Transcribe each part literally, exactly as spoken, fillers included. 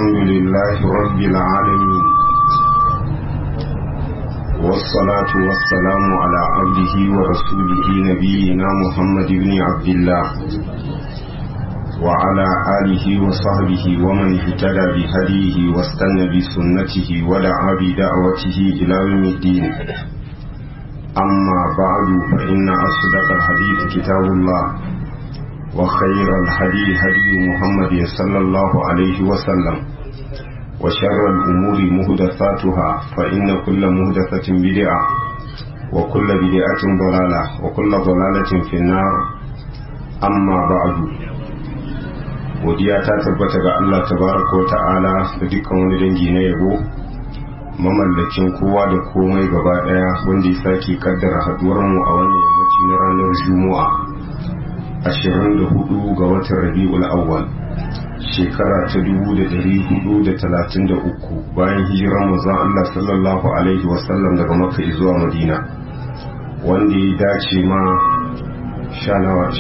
الحمد لله رب العالمين والصلاة والسلام على عبده ورسوله نبينا محمد بن عبد الله وعلى آله وصحبه ومن اهتدى بهديه واستنى بسنته ودعا بدعوته إلى يوم الدين. أما بعد فإن أصدق الحديث كتاب الله وخير الهدي هدي محمد صلى الله عليه وسلم وشر الأمور مهدثاتها فإن كل مهدثة بدعة وكل بدعة ضلالة وكل ضلالة في النار. أما بعد godiya ta tabbata ga Allah tabaraka wa ta'ala da dukkan wani dangi na yabo mamallakin kowa da komai gaba daya wanda ya sake kaddara haduwar mu a wannan yammaci na ranar Juma'a ashirin da hudu ga watan Rabiul Awwal shekara ta dubu da dari hudu da talatin da uku bayan hijirar manzon Allah sallallahu alaihi wasallam daga Makka zuwa Madina wanda ya dace ma sha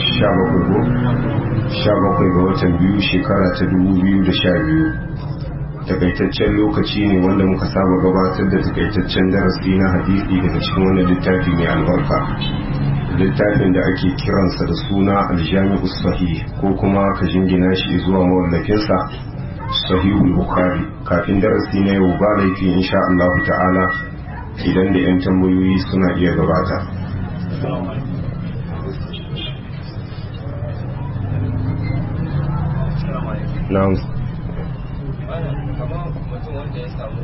bakwai ga watan biyu shekara ta dubu biyu da sha biyu. Takaitaccen lokaci ne wanda muka saba gabatar da takaitaccen darasi na hadisi daga cikin wannan littafi mai albarka, littafin da ake kiransa da suna aljami'u sahih ko kuma ka jingina shi zuwa mawallafinsa sahihul bukhari. Kafin darasi na yau ba laifi insha Allah ta'ala idan da yan tambayoyi suna iya gabata. Na'am. Kamar mutum wanda ya samu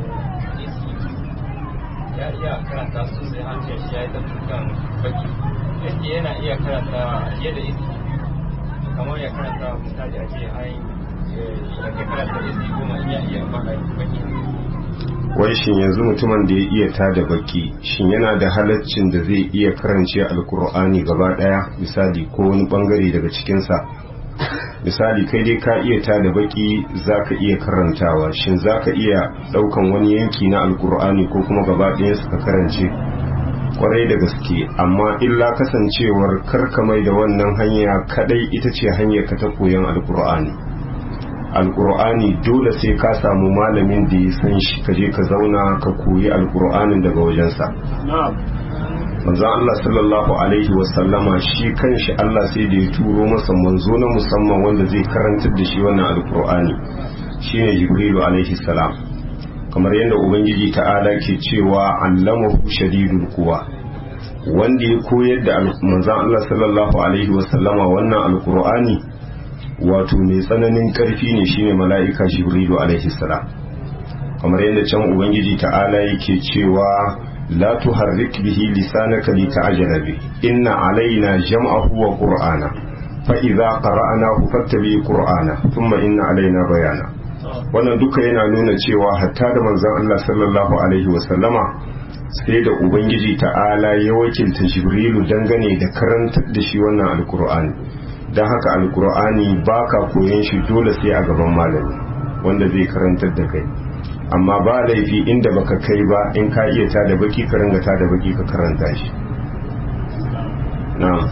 ya iya karanta su sai hancin shi ya yi tattakan baki yake yana iya karanta fiye da isi kamar ya karanta misali a ce ai ya karanta isi goma in ya iya faɗa baki. Wai shin yanzu mutumin da ya iya tada baki shin yana da halaccin da zai iya karance alkur'ani gaba daya misali ko wani bangare daga cikinsa? Misali kai dai ka iya tada baki zaka iya karantawa, shin zaka iya daukan wani yanki na alkur'ani ko kuma gaba ɗayan su ka karance? Kwarai da gaske, amma illa kasancewar karkamai da wannan hanya kadai ita ce hanyar ka ta koyon alkur'ani. Alkur'ani dole sai ka samu malamin da ya san shi ka je ka zauna ka koyi alkur'anin daga wajensa. Manzo Allah sallallahu alaihi wasallama shi kanshi Allah sai da ya turo masa manzo na musamman wanda zai karantar da shi wannan alkur'ani shine Jibrilu alaihi salam, kamar yadda ubangiji ta'ala ke cewa allamahu shadidul quwa, wanda ya koyar da manzo Allah sallallahu alaihi wasallama wannan alkur'ani wato mai tsananin karfi ne shine mala'ika Jibrilu alaihi salam, kamar yadda can ubangiji ta'ala yake cewa لا تحرك به لسانك لتعجل به إن علينا جمعه وقرآنه فإذا قرأناه فاتبع قرآنه ثم إن علينا بيانه. wannan duka yana nuna cewa hatta da manzon Allah sallallahu alaihi wasallama sai da ubangiji ta'ala ya wakilta Jibrilu dangane da karantar da shi wannan alkur'ani. don haka alkur'ani baka koyon shi dole sai a gaban malami wanda zai karantar da kai, amma ba laifi inda baka kai ba in ka iya ta da baki ka ringa ta da baki ka karanta shi. na'am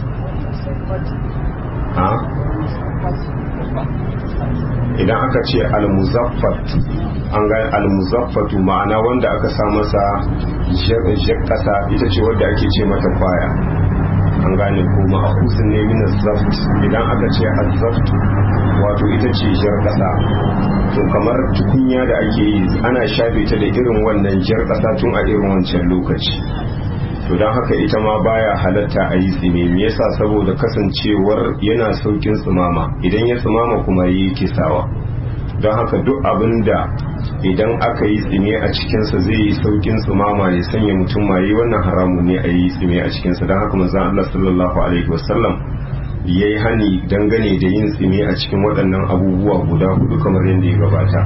ha idan aka ce al-muzaffat an ga al-muzaffatu ma'ana wanda aka sa masa kasa ita ce wadda ake ce mata kwaya, an gane ko ma'akusin ne min az-zaft. idan aka ce az-zaft wato ita ce jar kasa, to kamar tukunya da ake yi ana shafe ta da irin wannan jar kasa tun a irin wancan lokaci. to don haka ita ma baya halatta a yi tsime, me yasa? saboda kasancewar yana saukin tsumama, idan ya tsumama kuma yi kisawa. don haka duk abin da idan aka yi tsime a cikinsa zai yi saukin tsumama ya sanya mutum ma yi wannan haramu ne a yi tsime a cikinsa. don haka manzon Allah sallallahu alaihi wasallam ya yi hani dangane da yin tsime a cikin waɗannan abubuwa guda hudu kamar yadda ya gabata.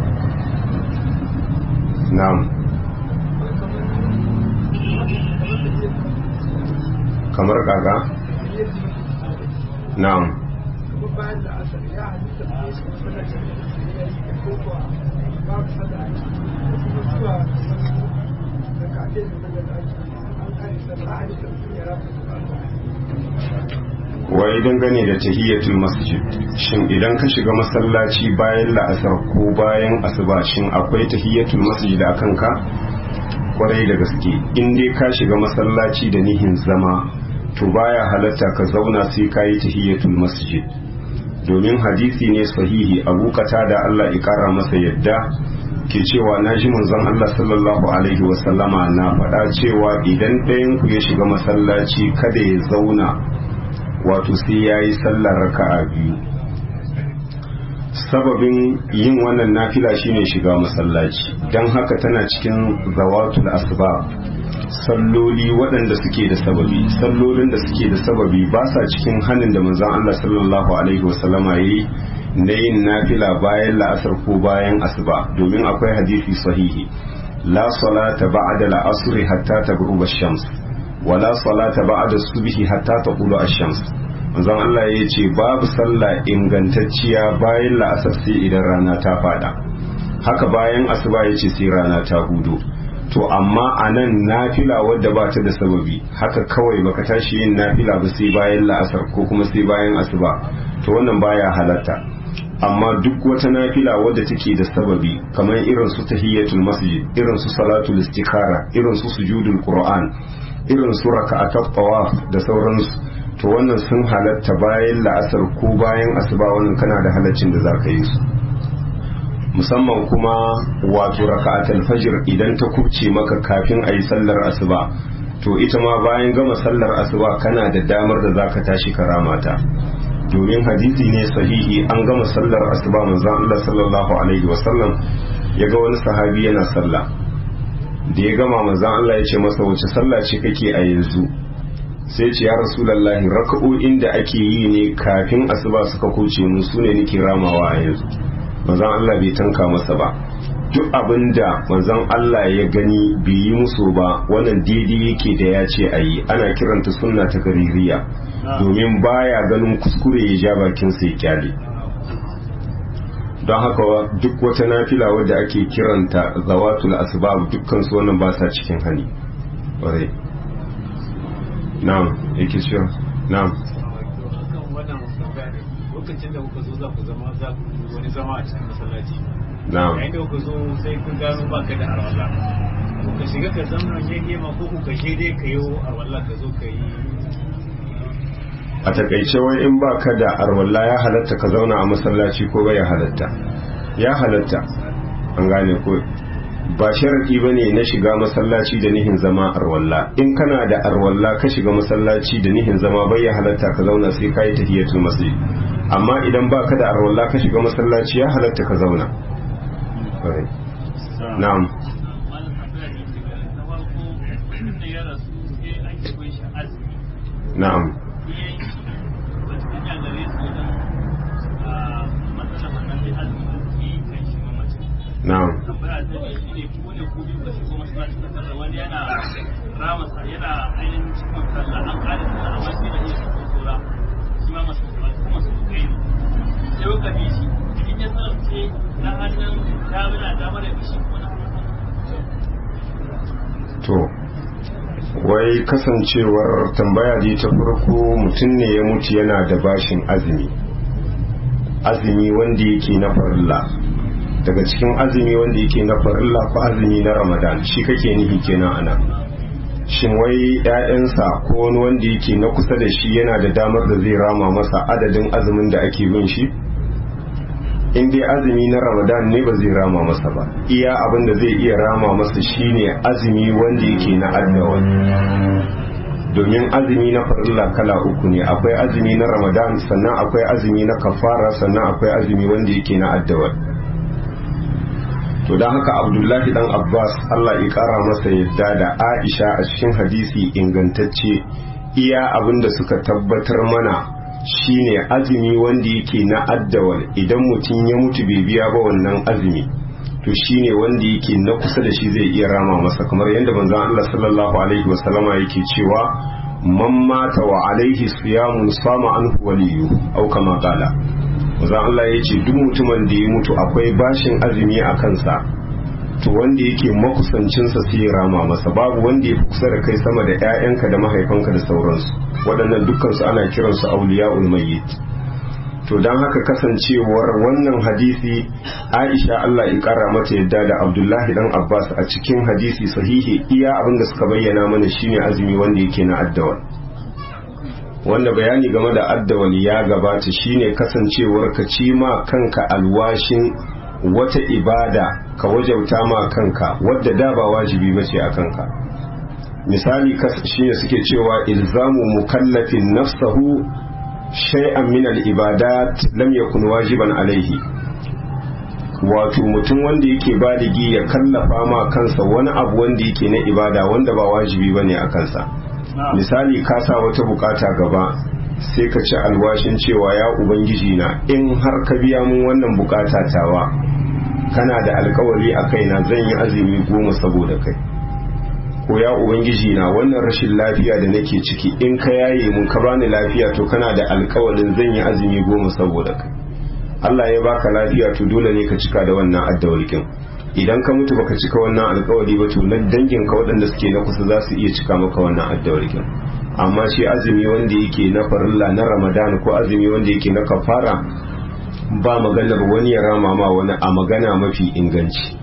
na'am. kamar kaga? na'am. wai dangane da tahiyatul masjid, shin idan ka shiga masallaci bayan la'asar ko bayan asuba shin akwai tahiyatul masjid a kanka? Kwarai da gaske, in dai ka shiga masallaci da nihin zama to baya halatta ka zauna sai ka yi tahiyatul masjid, domin hadisi ne sahihi Abu Qatada Allah ya kara masa yadda ke cewa na ji manzon Allah sallallahu alaihi wasallama na faɗa cewa idan ɗayan ku ya shiga masallaci kada ya zauna wato sai ya yi sallar raka'a biyu. Sababin yin wannan nafila shine shiga masallaci, don haka tana cikin zawatul asbab, salloli waɗanda suke da sababi. Sallolin da suke da sababi ba sa cikin hannun da manzon Allah sallallahu alaihi wasallama yayi na yin nafila bayan la'asar ko bayan asuba, domin akwai hadisi sahihi la salata ba'da al-asr hatta taghruba ash-shams wa la salata ba'da as-subhi hatta taqulu ash-shams. manzon Allah ya ce babu sallah ingantacciya bayan la'asar sai idan rana ta fada, haka bayan asuba ya ce sai rana ta hudo. To amma anan nafila wadda ba ta da sababi, haka kawai baka tashi yin nafila ba sai bayan la'asar ko kuma sai bayan asuba, to wannan baya halatta. Amma duk wata nafila wadda take da sababi kamar irin su tahiyatul masjid, irin su salatul istikhara, irin su sujudul qur'an, irin su raka'atul tawaf da sauransu, to wannan sun halatta bayan la'asar ko bayan asuba, wannan kana da halaccin da zaka yi su. Musamman kuma wato raka'atul fajr idan ta kubce maka kafin ayi sallar asuba, to ita ma bayan gama sallar asuba kana da damar da zaka tashi karamata, domin hadisi ne sahihi an gama sallar asuba manzon Allah sallallahu alaihi wasallam ya ga wani sahabi yana sallah, da ya gama manzon Allah ya ce masa wace sallah ce kake a yanzu? Sai ce ya rasulullahi raka'o'in da ake yi ne kafin asuba suka kuce mu su ne nake ramawa a yanzu. Manzon Allah bai tanka masa ba, duk abinda manzon Allah ya gani bai yi musu ba wannan daidai yake da ya ce a yi, ana kiranta sunna ta gaririya, domin baya ganin kuskure ya ja bakin sai kyale. Don haka duk wata nafila wadda ake kiranta zawatul asbab dukkan su wannan ba sa cikin hani. Ƙwarai. Na'am, yake cewa na'am. Lokacin da kuka zo za ku zama za ku wani zama a cikin masallaci. Na'am. Yayin da kuka zo sai kun gano ba ka da arwala. Kuka shiga ka zama ne ma ko kuka je dai ka yi arwala ka zo ka yi. A takaice wai in ba ka da arwala ya halatta ka zauna a masallaci ko bai halatta? Ya halatta. An gane ko ba sharadi bane na shiga masallaci da nihin zama arwalla. In kana da arwalla ka shiga masallaci da nihin zama bai halatta ka zauna sai ka yi tahiyatul masjid. Amma idan ba ka da arwalla ka shiga masallaci ya halatta ka zauna. Na'am. Na'am. Na'am. To, wai kasancewar tambaya dai ta farko mutum ne ya mutu yana da bashin azumi, azumi wanda yake na farilla. Daga cikin azumi wanda yake na farilla ko azumi na Ramadan, shi kake nufi kenan ana? Shin wai ƴaƴansa ko wani wanda yake na kusa da shi yana da damar da zai rama masa adadin azumin da ake bin shi? In dai azumi na Ramadan ne ba zai rama masa ba, iya abin da zai iya rama masa shine azumi wanda yake na addawan. Domin azumi na farilla kala uku ne, akwai azumi na Ramadan, sannan akwai azumi na kafara, sannan akwai azumi wanda yake na addawan. To don haka Abdullahi dan Abbas Allah ya kara masa yadda da Aisha a cikin hadisi ingantacce, iya abin da suka tabbatar mana shine azumi wanda yake na addawal, idan mutum ya mutu bai biya ba wannan azumi, to shine wanda yake na kusa da shi zai iya rama masa, kamar yadda manzon Allah sallallahu alaihi wasallama yake cewa man mata wa alaihi siyamun sama anhu waliyu au kama qala. Manzon Allah ya ce duk mutumin da ya mutu akwai bashin azumi a kansa, to wanda yake makusancinsa sai ya rama masa. Babu wanda ya fi kusa da kai sama da 'ya'yanka da mahaifanka da sauransu, waɗannan dukkansu ana kiransu auliya'ul mayyit. to don haka kasancewar wannan hadisi Aisha Allah ya kara mata yadda da Abdullahi dan Abbas a cikin hadisi sahihi iya abin da suka bayyana mana shine azumi wanda yake na addawal, wanda bayani game da addawal ya gabata shine kasancewar ka ci ma kanka alwashin wata ibada ka wajauta ma kanka wadda da ba wajibi bace a kanka. Misali shine suke cewa ilzamu mukallafin nafsahu shay'an min al-ibadat lam yakun wajiban alaihi, wato mutum wanda yake baligi ya kallafa ma kansa wani abu wanda yake na ibada wanda ba wajibi bane a kansa. Misali ka sa wata bukata gaba sai ka ci alwashin cewa ya ubangiji na in har ka biya mun wannan bukata tawa kana da alkawari a kaina zan yi azumi goma saboda kai, ko ya ubangiji na wannan rashin lafiya da nake ciki in ka yaye mun ka bani lafiya to kana da alkawarin zan yi azumi goma saboda kai. Allah ya baka lafiya to dole ne ka cika da wannan addawalkin. Idan ka mutu baka cika wannan alkawari ba to na dangin ka waɗanda suke na kusa za su iya cika maka wannan addawalkin. Amma shi azumi wanda yake na farilla na Ramadan ko azumi wanda yake na kafara ba maganar wani ya rama ma wani a magana mafi inganci.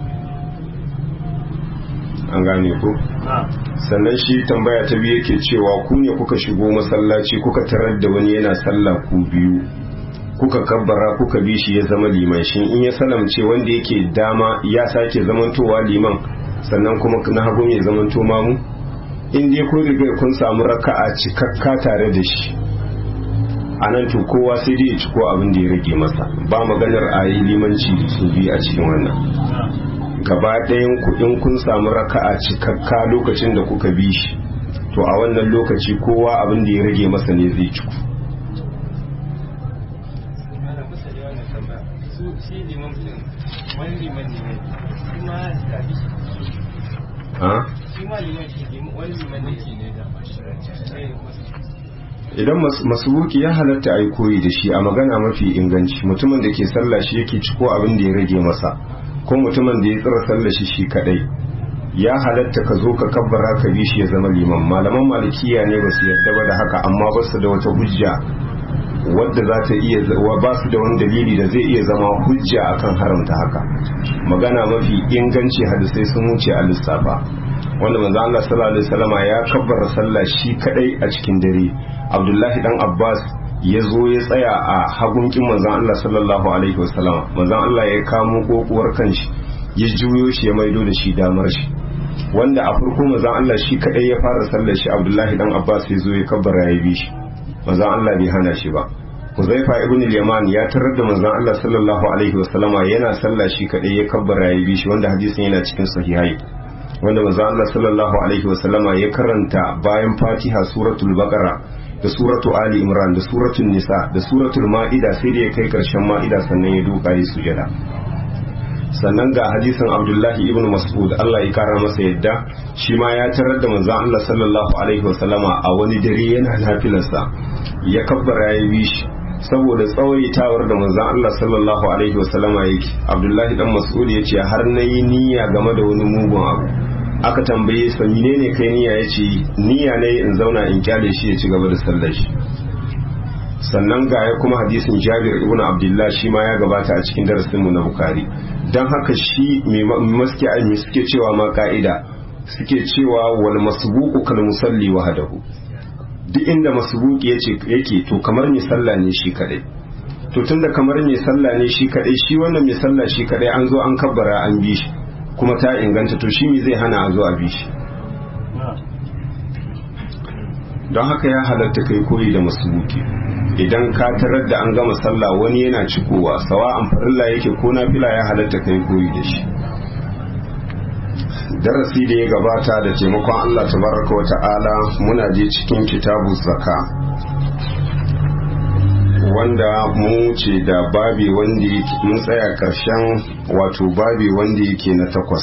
An gane ku? Sannan shi tambaya ta biyu yake cewa ku ne kuka shigo masallaci kuka tarar da wani yana sallah ku biyu, kuka kabbara kuka bi shi ya zama liman, shin in ya salamce wanda yake dama ya sake zamantowa liman sannan kuma na hagu ya zamanto mamu? In dai kun riga kun samu raka'a cikakka tare da shi, a nan to kowa sai dai ya ciko abin da ya rage masa, ba maganar a yi limanci su biyu a cikin wannan. Gaba ɗayan kuɗin kun samu raka'a cikakka lokacin da kuka bi shi, to a wannan lokaci kowa abin da ya rage masa ne zai ciku. Idan masubuki ya halatta a yi koyi da shi a magana mafi inganci, mutumin da ke sallah shi yake ciko abin da ya rage masa, ko mutumin da ya tsira sallah shi shi kadai ya halatta ka zo ka kabbara ka bi shi ya zama liman. Malaman malikiya ne ba su yarda ba da haka, amma ba su da wata hujja wadda za ta iya ba su da wani dalili da zai iya zama hujja akan haramta haka. Magana mafi inganci hadisai sun wuce a lissafa, wanda manzo Allah sallallahu alaihi wasallama ya kabbara sallah shi kadai a cikin dare. Abdullahi dan Abbas ya zo ya tsaya a hagunkin manzon Allah sallallahu alaihi wasallama, manzon Allah ya kamo kokuwar kanshi ya juyo shi ya maido da shi damar shi, wanda a farko manzon Allah shi kadai ya fara sallar shi. Abdullahi dan Abbas ya zo ya kabbara ya bi shi, manzon Allah bai hana shi ba. Huzaifa ibn al-Yaman ya tarar da manzon Allah sallallahu alaihi wasallama yana sallah shi kadai ya kabbara ya bi shi, wanda hadisin yana cikin sahihai, wanda manzon Allah sallallahu alaihi wasallama ya karanta bayan Fatiha suratul Baqara da suratu Ali Imran da suratul Nisa da suratul Ma'ida sai da ya kai karshen Ma'ida sannan ya duka yi sujada. Sannan ga hadisin Abdullahi ibn Mas'ud Allah ya kara masa yadda shi ma ya tarar da manzon Allah sallallahu alaihi wasallama a wani dare yana nafilarsa ya kabbara ya bi shi, saboda tsawaitawar da manzon Allah sallallahu alaihi wasallama yake. Abdullahi dan Mas'ud ya ce har nayi niyya game da wani mugun abu, aka tambaye sa menene kai niyya, yace niyya ne in zauna in kyale shi ya ci gaba da sallar shi. Sannan ga ya kuma hadisin Jabir ibn Abdullah shi ma ya gabata a cikin darasin mu na Bukhari. Dan haka shi mai maski ai suke cewa ma ka'ida suke cewa wal masbuqu kal musalli wahdahu, duk inda masbuqi yace yake to kamar mai sallah ne shi kadai. To tunda kamar mai sallah ne shi kadai, shi wannan mai sallah shi kadai an zo an kabbara an bi shi kuma ta inganta, to shi me zai hana a zo a bi shi? Don haka ya halatta kai koyi da masubuki. Idan ka tarar da an gama sallah wani yana cikowa, sawa'an farilla yake ko nafila, ya halatta kai koyi da shi. Darasi da ya gabata da taimakon Allah tabaraka wa ta'ala muna je cikin kitabu zaka, wanda mu ce da babi wanda mun tsaya karshen wato babi wanda yake na takwas,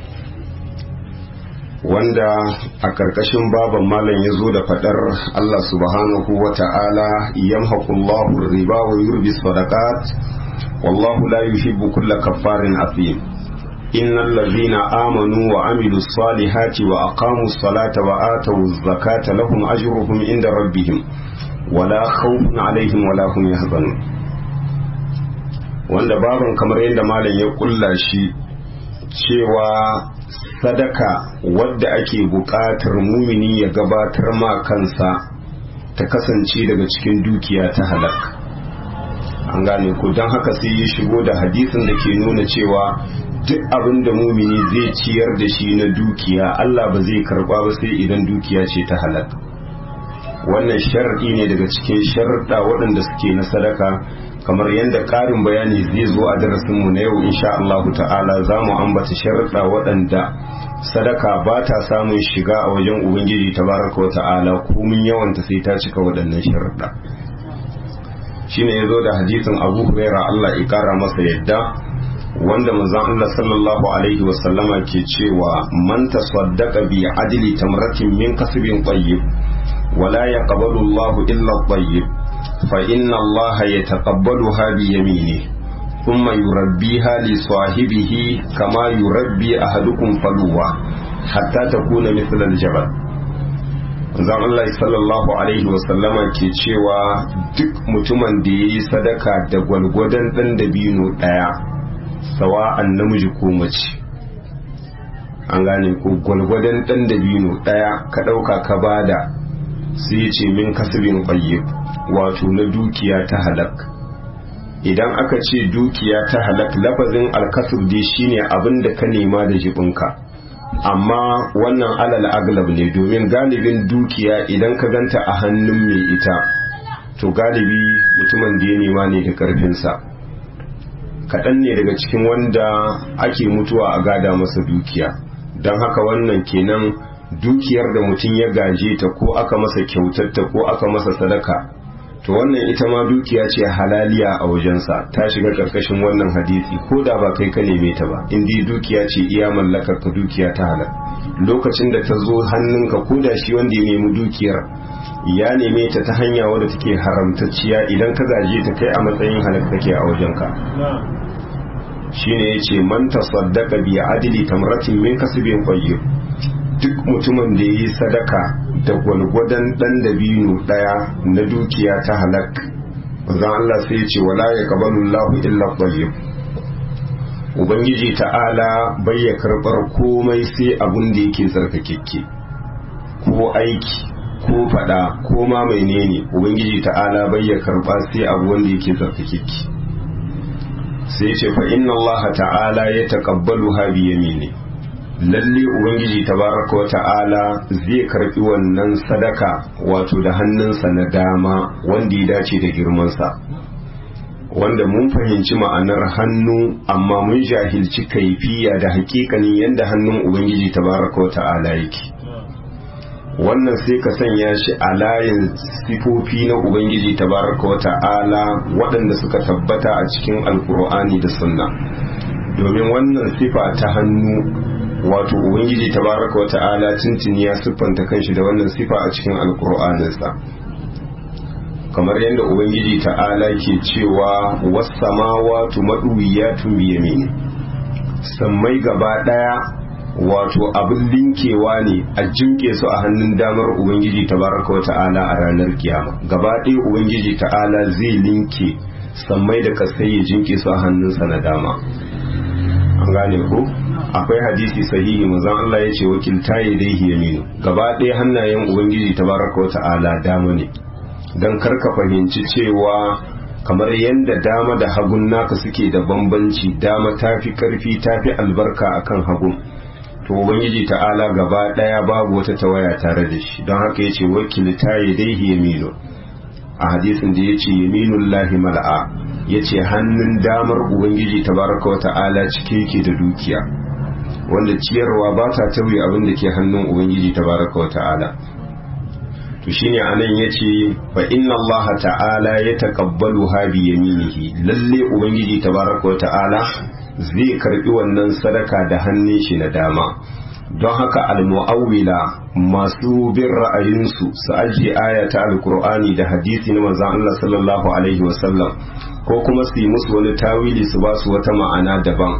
wanda a karkashin baban malam ya zo da fadar Allah subhanahu wa ta'ala yamhaqullahu riba wa yurbi sadaqat wallahu la yuhibbu kulla kaffarin athim. innal ladhina amanu wa amilus salihati wa aqamus salata wa atawuz zakata lahum ajruhum inda rabbihim wala khawfun alaihim wala hum yahzanun. wanda baban kamar yadda malam ya kulla shi cewa sadaka wadda ake buƙatar mumini ya gabatar ma kansa ta kasance daga cikin dukiya ta halak. An gane ku, don haka sai ya shigo da hadisin da ke nuna cewa duk abin da mumini zai ciyar da shi na dukiya Allah ba zai karba ba sai idan dukiya ce ta halak. Wannan shar'i ne daga cikin sharɗa waɗanda suke na sadaka, kamar yadda ƙarin bayani zai zo a darasinmu na yau insha Allah ta'ala za mu ambata sharɗa waɗanda sadaka ba ta samun shiga a wajen Ubangiji tabaraka wa ta'ala komin yawanta sai ta cika waɗannan sharɗa. Shine ya zo da hadisin Abu Huraira Allah ya ƙara masa yadda, wanda manzon Allah sallallahu alaihi wa sallama ke cewa man tasaddaqa bi adli tamratin min kasbin tayyib wala yaqbalu Allahu illa tayyib fa inna Allah yataqabbaluha bi yaminihi thumma yurabbiha li sahibihi kama yurabbi ahadukum faluwa hatta takuna mithla al-jabal. Manzon Allah sallallahu alaihi wa sallama ke cewa duk mutumin da yayi sadaka da gwalgwadon dan dabino daya, sawa'an namiji ko mace, an gane ko gwalgwadon dan dabino daya ka dauka ka bada, sai ya ce min kasbin tayyib, wato na dukiya ta halak. Idan aka ce dukiya ta halak, lafazin alkasub dai shine abin da ka nema da jibinka, amma wannan alal aglab ne, domin galibin dukiya idan ka ganta a hannun mai ita to galibi mutumin da ya nema ne da karfinsa. Kaɗan ne daga cikin wanda ake mutuwa a gada masa dukiya, don haka wannan kenan dukiyar da mutum ya gaje ta ko aka masa kyautarta ko aka masa sadaka, to wannan ita ma dukiya ce halaliya a wajensa, ta shiga karkashin wannan hadisi ko da ba kai ka neme ta ba, indi dukiya ce iya mallakar ka, dukiya ta halal. Lokacin da ta zo hannunka, ko da shi wanda ya nemi dukiyar ya neme ta ta hanya wadda take haramtacciya, idan ka gaje ta kai a matsayin halal take a wajenka. Shine yace man tasaddaqa bi adli tamratin min kasbin tayyib, duk mutumin da yayi sadaka da gwalgwadon dan dabino daya na dukiya ta halak, manzon Allah sai yace wala yaqbalu Allahu illa tayyib. Ubangiji ta'ala bai ya karbar komai sai abun da yake tsarkakekke, ko aiki ko fada ko ma menene, Ubangiji ta'ala bai ya karba sai abu wanda yake tsarkakekke. Sai ce fa inna Allah ta'ala ya taqabbalu ha bi yamini, lalle ubangiji tabaraka wa ta'ala zai karbi wannan sadaka wato da hannunsa na dama wanda ya dace da girmansa, wanda mun fahimci ma'anar hannu amma mun jahilci kaifiya da hakikanin yadda hannun ubangiji tabaraka wa ta'ala yake. Wannan sai ka sanya shi a layin sifofi na ubangiji tabaraka wa ta'ala waɗanda suka tabbata a cikin alkur'ani da sunna, domin wannan sifa ta hannu wato ubangiji tabaraka wa ta'ala tuntuni ya siffanta kanshi da wannan sifa a cikin alkur'aninsa, kamar yadda ubangiji ta'ala ke cewa was-samawati madwiyatun bi yamini, sammai gaba daya wato abin linkewa ne a jinke su a hannun damar ubangiji tabaraka wa ta'ala a ranar kiyama. Gaba ɗaya ubangiji ta'ala zai linke sammai da kasai ya jinke su a hannunsa na dama. An gane ko? Akwai hadisi sahihi manzon Allah ya ce wakilta yadayhi yaminu, gaba ɗaya hannayen ubangiji tabaraka wa ta'ala dama ne, dan karka fahimci cewa kamar yadda dama da hagun naka suke da bambanci, dama tafi karfi tafi albarka akan hagun, to ubangiji ta'ala gaba daya babu wata tawaya tare da shi, don haka yace wakilta yadayhi yaminu. A hadisin da yace yaminullahi mal'a, yace hannun damar ubangiji tabaraka wa ta'ala cike yake da dukiya, wanda ciyarwa ba ta tauye abin da ke hannun ubangiji tabaraka wa ta'ala. To shine anan yace fa inna allaha ta'ala yataqabbaluha bi yaminihi, lalle ubangiji tabaraka wa ta'ala zai karbi wannan sadaka da hannun shi na dama. Don haka al-mu'awwila masu bin ra'ayinsu su ajiye aya ta alkur'ani da hadisi na manzon Allah sallallahu alaihi wasallam, ko kuma su yi musu wani tawili su ba su wata ma'ana daban,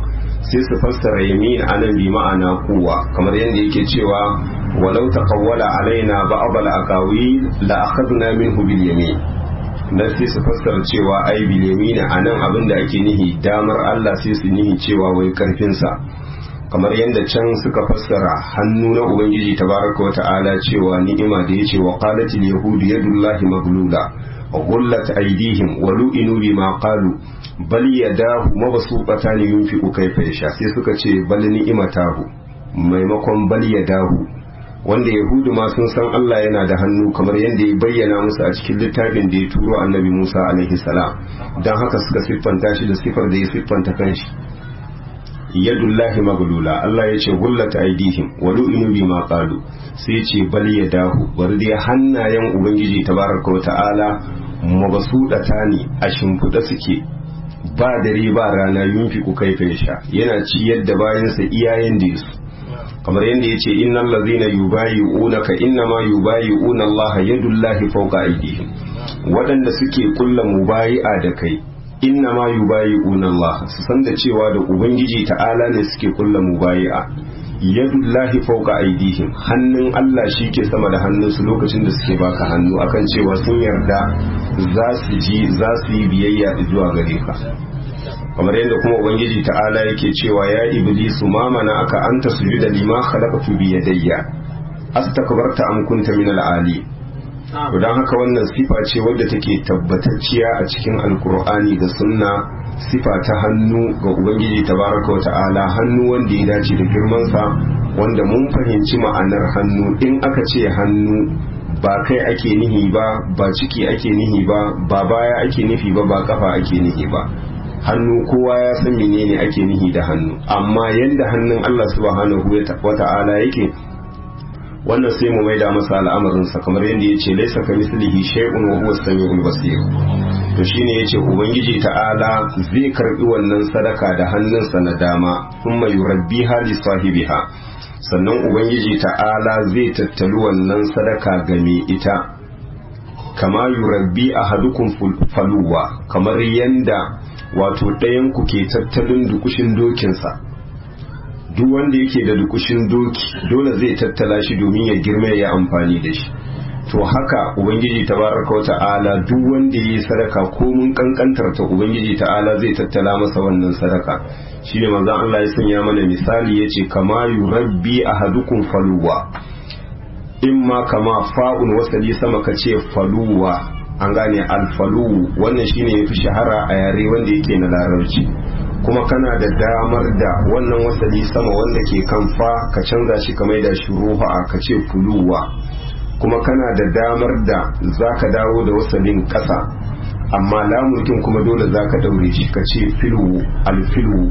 sai su fassara yamin anan bi ma'ana kuwa, kamar yadda yake cewa walau taqawwala alaina ba'd al-aqawil la akhadna minhu bil yamin, dan sai su fassara cewa ai bil yamin anan abinda ake nihi damar Allah, sai su nihi cewa wai karfin sa, kamar yadda can suka fassara hannu na ubangiji tabaraka wa ta'ala cewa ni'ima da yace wa qalatil yahudu yadullahi maglula wa ghullat aydihim wa lu'inu bima qalu bal yadahu mabsuqatan yunfiqu kayfa yasha, sai suka ce bal ni'imatahu maimakon bal yadahu, wanda yahudu ma sun san Allah yana da hannu kamar yadda ya bayyana musu a cikin littafin da ya turo annabi Musa alaihi salam, dan haka suka siffanta shi da sifar da ya siffanta kanshi yadullahi maglula. Allah ya ce gullat aidihim wa lu'inu bima qalu, sai ce bal yadahu, bari dai hannayen ubangiji tabaraka wa ta'ala mabsudata ne, a shimfiɗa suke ba dare ba rana, yunfiqu kaifa yasha, yana ciyar da bayansa iyayen da yasu, kamar yadda yace innal ladzina yubayi'unaka innama yubayi'una Allah yadullahi fawqa aydihim, waɗanda suke kulla mubayi'a da kai innama yubayi'una Allah, su san da cewa da ubangiji ta'ala ne suke kulla mubayi'a, yadullahi fawqa aydihim, hannun Allah shi ke sama da hannunsu lokacin da suke baka hannu, akan cewa sun yarda za su ji za su yi biyayya zuwa gare ka, kamar yadda kuma ubangiji ta'ala yake cewa ya iblisu ma mana aka anta sujuda lima khalaqtu bi yadayya astakbarta am kunta min al-ali. to dan haka wannan sifa ce wadda take tabbatacciya a cikin alkur'ani da sunna, sifa ta hannu ga ubangiji tabaraka wa ta'ala, hannu wanda ya dace da girman sa, wanda mun fahimci ma'anar hannu. In aka ce hannu ba kai ake nihi ba, ba ciki ake nihi ba, ba baya ake nufi ba, ba kafa ake nihi ba. Hannu kowa ya san menene ake nihi da hannu, amma yanda hannun Allah subhanahu wa ta'ala yake, wannan sai mu maida masa al'amarinsa, kamar yadda ya ce laisa ka mislihi shay'un wa huwa as-sami'ul basir. to shine yace ubangiji ta'ala zai karbi wannan sadaka da hannunsa na dama, thumma yurabbiha li sahibiha, sannan ubangiji ta'ala zai tattalu wannan sadaka ga mai ita, kama yurabbi ahadukum faluwa, kamar yanda wato ɗayan ku ke tattalin dukushin dokinsa. Duk wanda yake da dukushin doki dole zai tattala shi domin ya girma ya amfani da shi. To haka ubangiji tabaraka wa ta'ala duk wanda yayi sadaka ko mun kankantar ta, ubangiji ta'ala zai tattala masa wannan sadaka. Shine manzon Allah ya sanya mana misali yace kama yurabbi ahadukum faluwa, imma kama fa'un wasali sama kace faluwa, an gane alfalu, wannan shine yafi shahara a yare wanda yake na larabci. kuma kana da damar da wannan wasali sama wanda ke kan fa ka canza shi ka maida shi ruha ka ce fuluwa, kuma kana da damar da zaka dawo da wasalin kasa, amma lamurkin kuma dole zaka daure shi ka ce filu alfilu,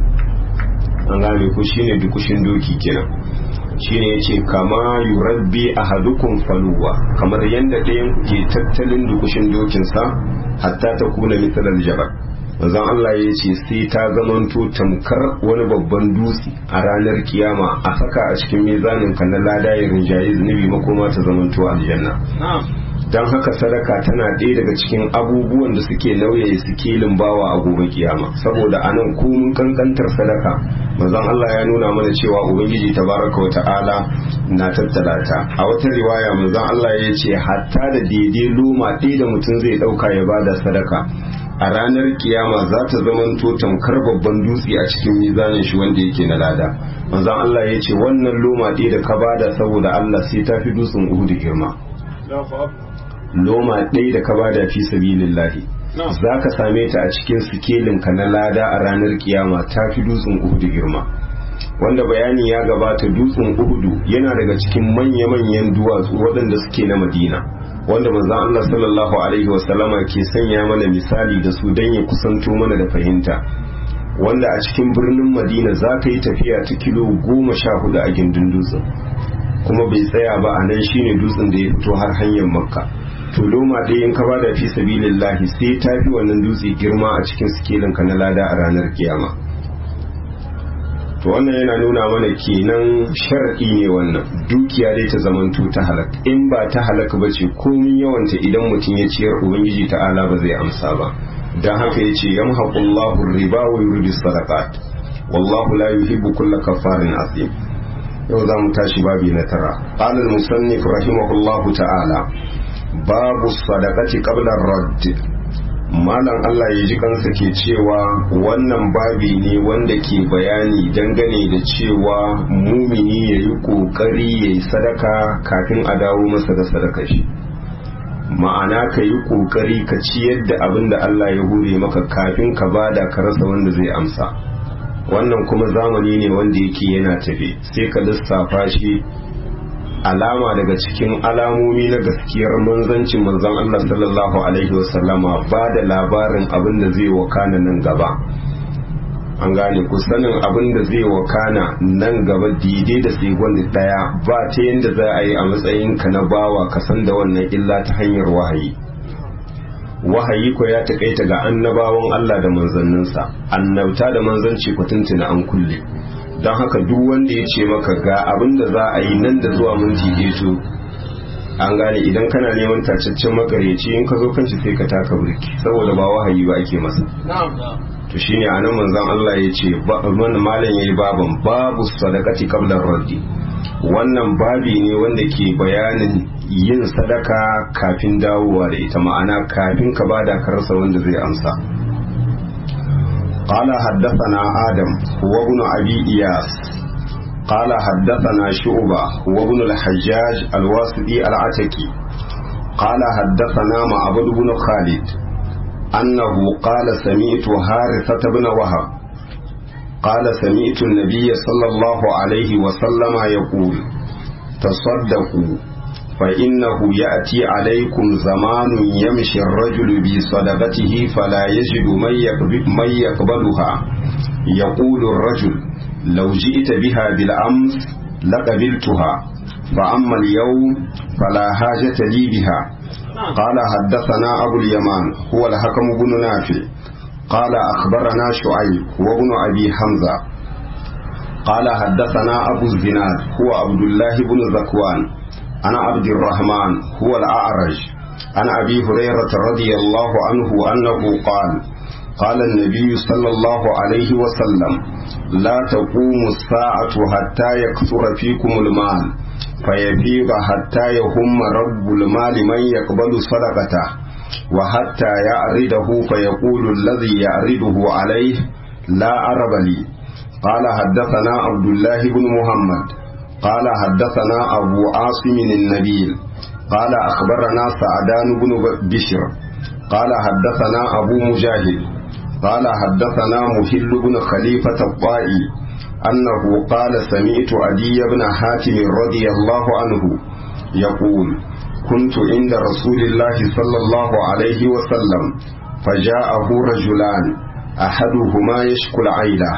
an gane ko shine dukushin doki kenan. shine yace kama yurabbi ahadukum faluwa, kamar yanda ɗayan ke tattalin dukushin dokinsa hatta ta kuna misalan jabal. manzon Allah ya ce sai ta zamanto tamkar wani babban dutse a ranar kiyama, a saka a cikin mizanin ka na lada ya rinjaye zunubi, makoma ta zamanto aljanna. don haka sadaka tana ɗaya daga cikin abubuwan da suke nauye sikelin bawa a gobe kiyama, saboda anan komun kankantar sadaka manzon Allah ya nuna mana cewa ubangiji tabaraka wa ta'ala na tattala ta. A wata riwaya manzon Allah ya ce hatta da daidai loma ɗaya da mutum zai ɗauka ya bada sadaka a ranar kiyama za ta zamanto tamkar babban dutse a cikin mizanin shi wanda yake na lada. manzon Allah ya ce wannan loma ɗaya da ka bada saboda Allah sai ta fi dutsen Uhud girma. loma ɗaya da ka bada fi sabilillahi za ka same ta a cikin sikelin ka na lada a ranar kiyama ta fi dutsen Uhudu girma, wanda bayani ya gabata. Dutsen Uhudu yana daga cikin manya-manyan duwatsu waɗanda suke na Madina, wanda manzon Allah sallallahu alaihi wasallama ke sanya mana misali da su don ya kusanto mana da fahimta, wanda a cikin birnin Madina za ka yi tafiya ta kilo goma sha hudu a gindin dutsen, kuma bai tsaya ba a nan shine dutsen da ya fito har hanyar Makka. to loma ɗaya in ka bada fi sabilillahi sai ta fi wannan dutse girma a cikin sikelin ka na lada a ranar kiyama. to wannan yana nuna mana kenan shar'i ne wannan dukiya dai ta zamanto ta halak, in ba ta halak ba ce komin yawanta idan mutum ya ciyar ubangiji ta'ala ba zai amsa ba. dan haka yace yamhaqullahu riba wa yurbi sadaqat, wallahu la yuhibbu kulla kaffarin asim. yau za mu tashi babi na tara. qala al-musannif rahimahullahu ta'ala babu sadaqati qabla ar-radd. malam Allah ya ji kansa ke cewa wannan babi ne wanda ke bayani dangane da cewa mumini ya yi kokari ya yi sadaka kafin a dawo masa da sadaka shi. ma'ana ka yi kokari ka ciyar da abin da Allah ya hure maka kafin ka bada ka rasa wanda zai amsa. wannan kuma zamani ne wanda yake yana tafe, sai ka lissafa shi alama daga cikin alamomi na gaskiyar manzancin manzon Allah sallallahu alaihi wasallama ba da labarin abin da zai wakana nan gaba. an gane ku sanin abin da zai wakana nan gaba daidai da segon daya ba ta yadda za a yi a matsayin ka na bawa ka san da wannan illa ta hanyar wahayi. wahayi ko ya takaita ga annabawan Allah da manzanninsa, annabta da manzanci ku tuntuna an kulle. don haka duk wanda ya ce maka ga abin da za a yi nan da zuwa minti ɗaya, an gane idan kana neman tacaccen makareci in ka zo kanci sai ka taka birki, saboda ba wahayi ba ake masa. to shine anan manzon Allah ya ce wannan malam yayi baban babu sadaqati qabla raddi. wannan babi ne wanda ke bayanin yin sadaka kafin dawowa da ita, ma'ana kafin ka bada ka rasa wanda zai amsa. قال حدثنا آدم هو ابن أبي إياس قال حدثنا شعبة هو ابن الحجاج الواسطي العتكي قال حدثنا معبد بن خالد أنه قال سمعت حارثة بن وهب قال سمعت النبي صلى الله عليه وسلم يقول تصدقوا فإنه يأتي عليكم زمان يمشي الرجل بصدقته فلا يجد من يقبلها يقول الرجل لو جئت بها بالأمس لقبلتها فأما اليوم فلا حاجة لي بها. قال حدثنا أبو اليمان هو الحكم بن نافع قال أخبرنا شعيب هو ابن أبي حمزة قال حدثنا أبو الزناد هو عبد الله بن ذكوان أنا عبد الرحمن هو الأعرج عن أبي هريرة رضي الله عنه أنه قال قال النبي صلى الله عليه وسلم لا تقوم الساعة حتى يكثر فيكم المال فيفيض حتى يهم رب المال من يقبل صدقته وحتى يعرضه فيقول الذي يعرضه عليه لا عرب لي. قال حدثنا عبد الله بن محمد قال حدثنا أبو عاصم النبيل قال أخبرنا سعدان بن بشر قال حدثنا أبو مجاهد قال حدثنا مهل بن خليفة الطائي أنه قال سمعت عدي بن حاتم رضي الله عنه يقول كنت عند رسول الله صلى الله عليه وسلم فجاءه رجلان أحدهما يشكو العيلة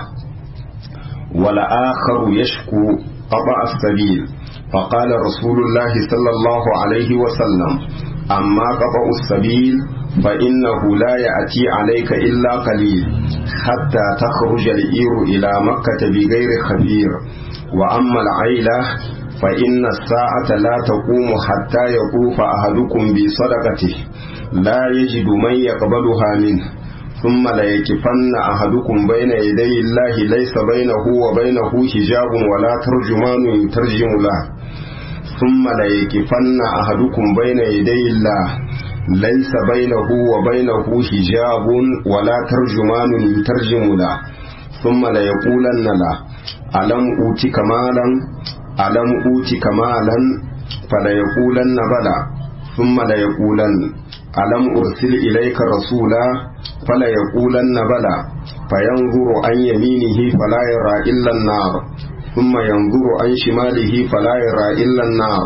والآخر يشكو قطع السبيل فقال رسول الله صلى الله عليه وسلم أما قطع السبيل فإنه لا يأتي عليك إلا قليل حتى تخرج الإير إلى مكة بغير خبير وأما العيلة فإن الساعة لا تقوم حتى يطوف أحدكم بصدقته لا يجد من يقبلها منه ثم ليكفن أحدكم بين يدي الله ليس بينه وبينه حجاب ولا ترجمان يترجم له ثم ليكفن أحدكم بين يدي الله ليس بينه وبينه حجاب ولا ترجمان يترجم له ثم ليقولن له ألم أوتك مالا ألم أوتك مالا فليقولن بلى ثم ليقولن ألم أرسل إليك رسولا فليقولن بلى فينظر عن يمينه فلا يرى إلا النار ثم ينظر عن شماله فلا يرى إلا النار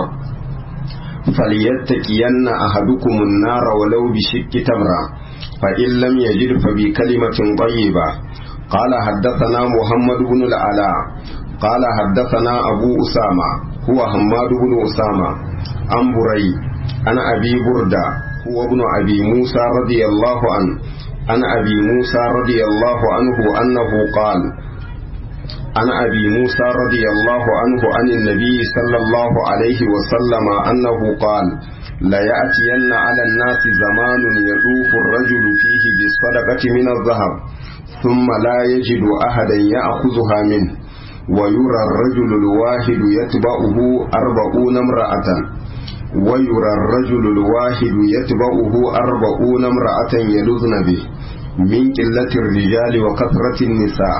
فليتقين أحدكم النار ولو بشق تمرة فإن لم يجد فبكلمة طيبة. قال حدثنا محمد بن العلاء قال حدثنا أبو أسامة هو حماد بن أسامة عن بري عن أبي بردة هو ابن أبي موسى رضي الله عنه عن أبي موسى رضي الله عنه أنه قال عن أبي موسى رضي الله عنه عن النبي صلى الله عليه وسلم أنه قال لا يأتين على الناس زمان يطوف الرجل فيه بالصدقة من الذهب ثم لا يجد أحدا يأخذها منه ويرى الرجل الواحد يتبعه أربعون امرأة ويرى الرجل الواحد يتبعه أربعون امرأة يلذن به من قلة الرجال وكثرة النساء.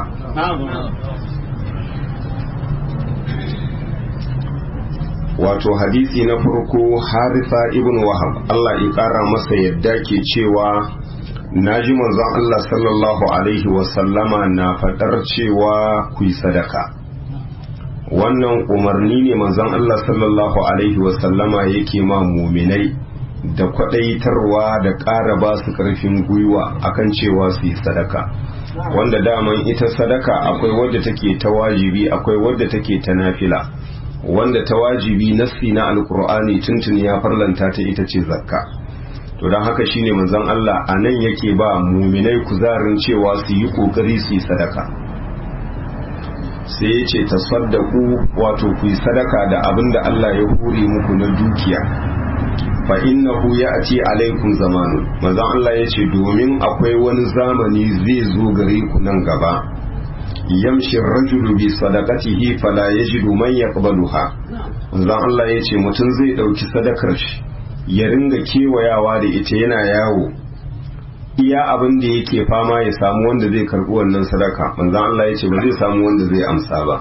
wato hadisi na farko Haritha ibn Wahab Allah ya kara masa yadda ke cewa naji manzon Allah sallallahu alaihi wasallama na fadar cewa ku yi sadaka. Wannan umarni ne manzon Allah sallallahu alaihi wasallama yake ma muminai da kwadaitarwa da ƙara ba su ƙarfin gwiwa akan cewa su yi sadaka, wanda daman ita sadaka akwai wadda take ta wajibi akwai wadda take ta nafila. Wanda ta wajibi nassi na alkur'ani tuntuni ya farlanta ta ita ce zakka. To don haka shine manzon Allah a nan yake ba muminai kuzarin cewa su yi kokari su yi sadaka. Sai ya ce tasaddaku, wato ku yi sadaka da abin da Allah ya hore muku na dukiya. Fa innahu ya'ti alaikum zamanu, manzon Allah ya ce domin akwai wani zamani zai zo gare ku nan gaba. Yamshi rajulu bi sadaqatihi fala yajidu man yaqbaluha. Manzon Allah ya ce mutum zai dauki sadakar shi ya ringa kewayawa da ita yana yawo iya abin da yake fama ya samu wanda zai karbi wannan sadaka. Manzon Allah ya ce ba zai samu wanda zai amsa ba.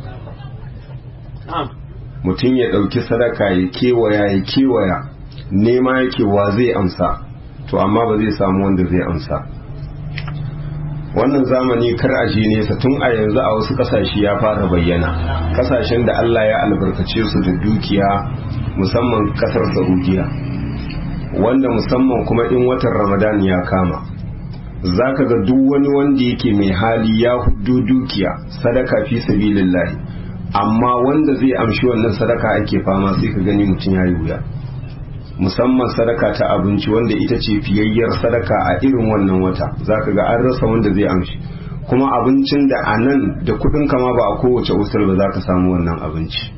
Mutum ya dauki sadaka ya kewaya ya kewaya nema yake wa zai amsa, to amma ba zai samu wanda zai amsa. Wannan zamani kar a je nesa, tun a yanzu a wasu kasashe ya fara bayyana, kasashen da Allah ya albarkace su da dukiya, musamman kasar Saudiya, wanda musamman kuma in watan Ramadan ya kama zaka ga duk wani wanda yake mai hali ya hudu dukiya sadaka fi sabilillah, amma wanda zai amshi wannan sadaka ake fama sai ka gani mutum yayi wuya, musamman sadaka ta abinci wanda ita ce fiyayyar sadaka a irin wannan wata. Zaka ga an rasa wanda zai amshi, kuma abincin da a nan da kudin kama ba a kowace usul ba za ka samu wannan abinci,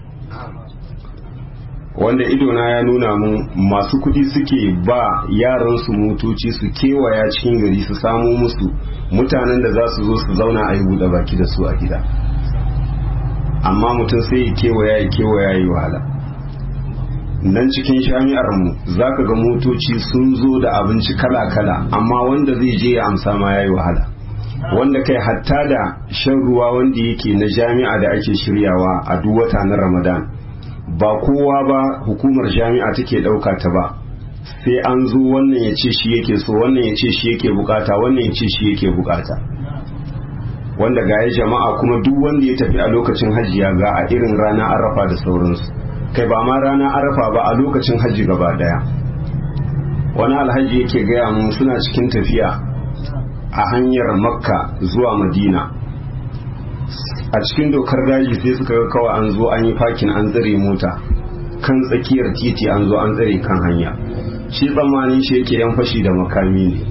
wanda idona ya nuna mun masu kudi suke ba yaran su motoci su kewaya cikin gari su samu musu mutanen da za su zo su zauna a yi buɗe baki da su a gida, amma mutum sai ya kewaya ya kewaya yi wahala. Nan cikin jami'ar mu zaka ga motoci sun zo da abinci kala-kala, amma wanda zai je ya amsa ma yayi wahala, wanda kai hatta da shan ruwa wanda yake na jami'a da ake shiryawa a duk wata na Ramadan ba kowa ba hukumar jami'a take dauka ta ba, sai an zo wannan ya ce shi yake so, wannan ya ce shi yake bukata, wannan ya ce shi yake bukata, wanda ga ya jama'a kuma duk wanda ya tafi a lokacin hajji ya ga a irin rana Arafa da sauransu, kai ba ma rana Arafa ba a lokacin hajji gaba daya. Wani alhaji yake gaya mu suna cikin tafiya a hanyar Makka zuwa Madina, a cikin dokar daji sai suka ga kawai an zo an yi fakin an tsare mota kan tsakiyar titi, an zo an tsare kan hanya. Shi tsammanin shi yake yan fashi da makami ne,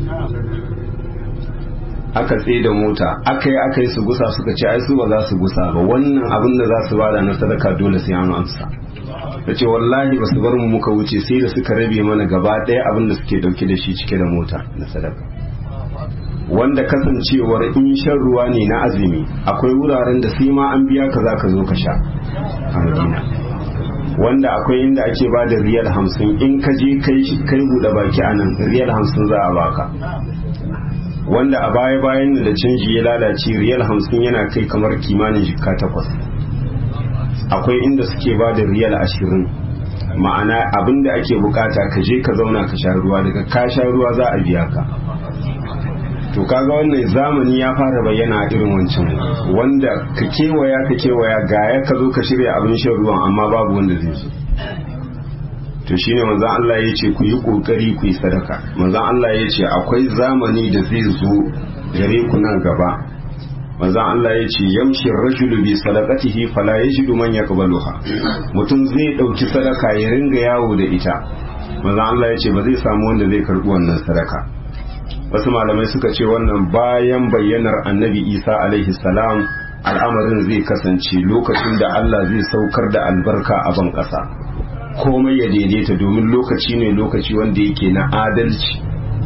aka tsaye da mota aka yi aka yi su gusa, suka ce ai su ba za su gusa ba, wannan abin da za su bada na sadaka dole sai an amsa. ta ce wallahi ba su bar mu muka wuce sai da suka rabe mana gaba ɗaya abin da suke dauke da shi cike da mota na sadaka, wanda kasancewar in shan ruwa ne na azumi akwai wuraren da sai ma an biya ka za ka zo ka sha a Madina, wanda akwai inda ake ba da riyal hamsin in ka je kai buɗe baki a nan riyal hamsin za a baka, wanda a baya bayan da canji ya lalace riyal hamsin yana kai kamar kimanin jikka takwas. Akwai inda suke ba da riyal ashirin, ma'ana abinda ake bukata ka je ka zauna ka sha ruwa, daga ka sha ruwa za a biya ka. To kaga wannan zamani ya fara bayyana a irin wancan, wanda ka kewaya ka kewaya gaya ka zo ka shirya abin shan ruwan amma babu wanda zai zo. To shine manzon Allah ya ce ku yi kokari ku yi sadaka. Manzon Allah ya ce akwai zamani da zai zo gare ku nan gaba, manzon Allah ya ce yamshi rajulu bi sadaqatihi fala yajidu man yaqbaluha, mutum zai dauki sadaka ya ringa yawo da ita, manzon Allah ya ce ba zai samu wanda zai karbi wannan sadaka. Wasu malamai suka ce wannan bayan bayyanar annabi Isa alaihi salam al'amarin zai kasance lokacin da Allah zai saukar da albarka a ban kasa, komai ya daidaita, domin lokaci ne lokaci wanda yake na adalci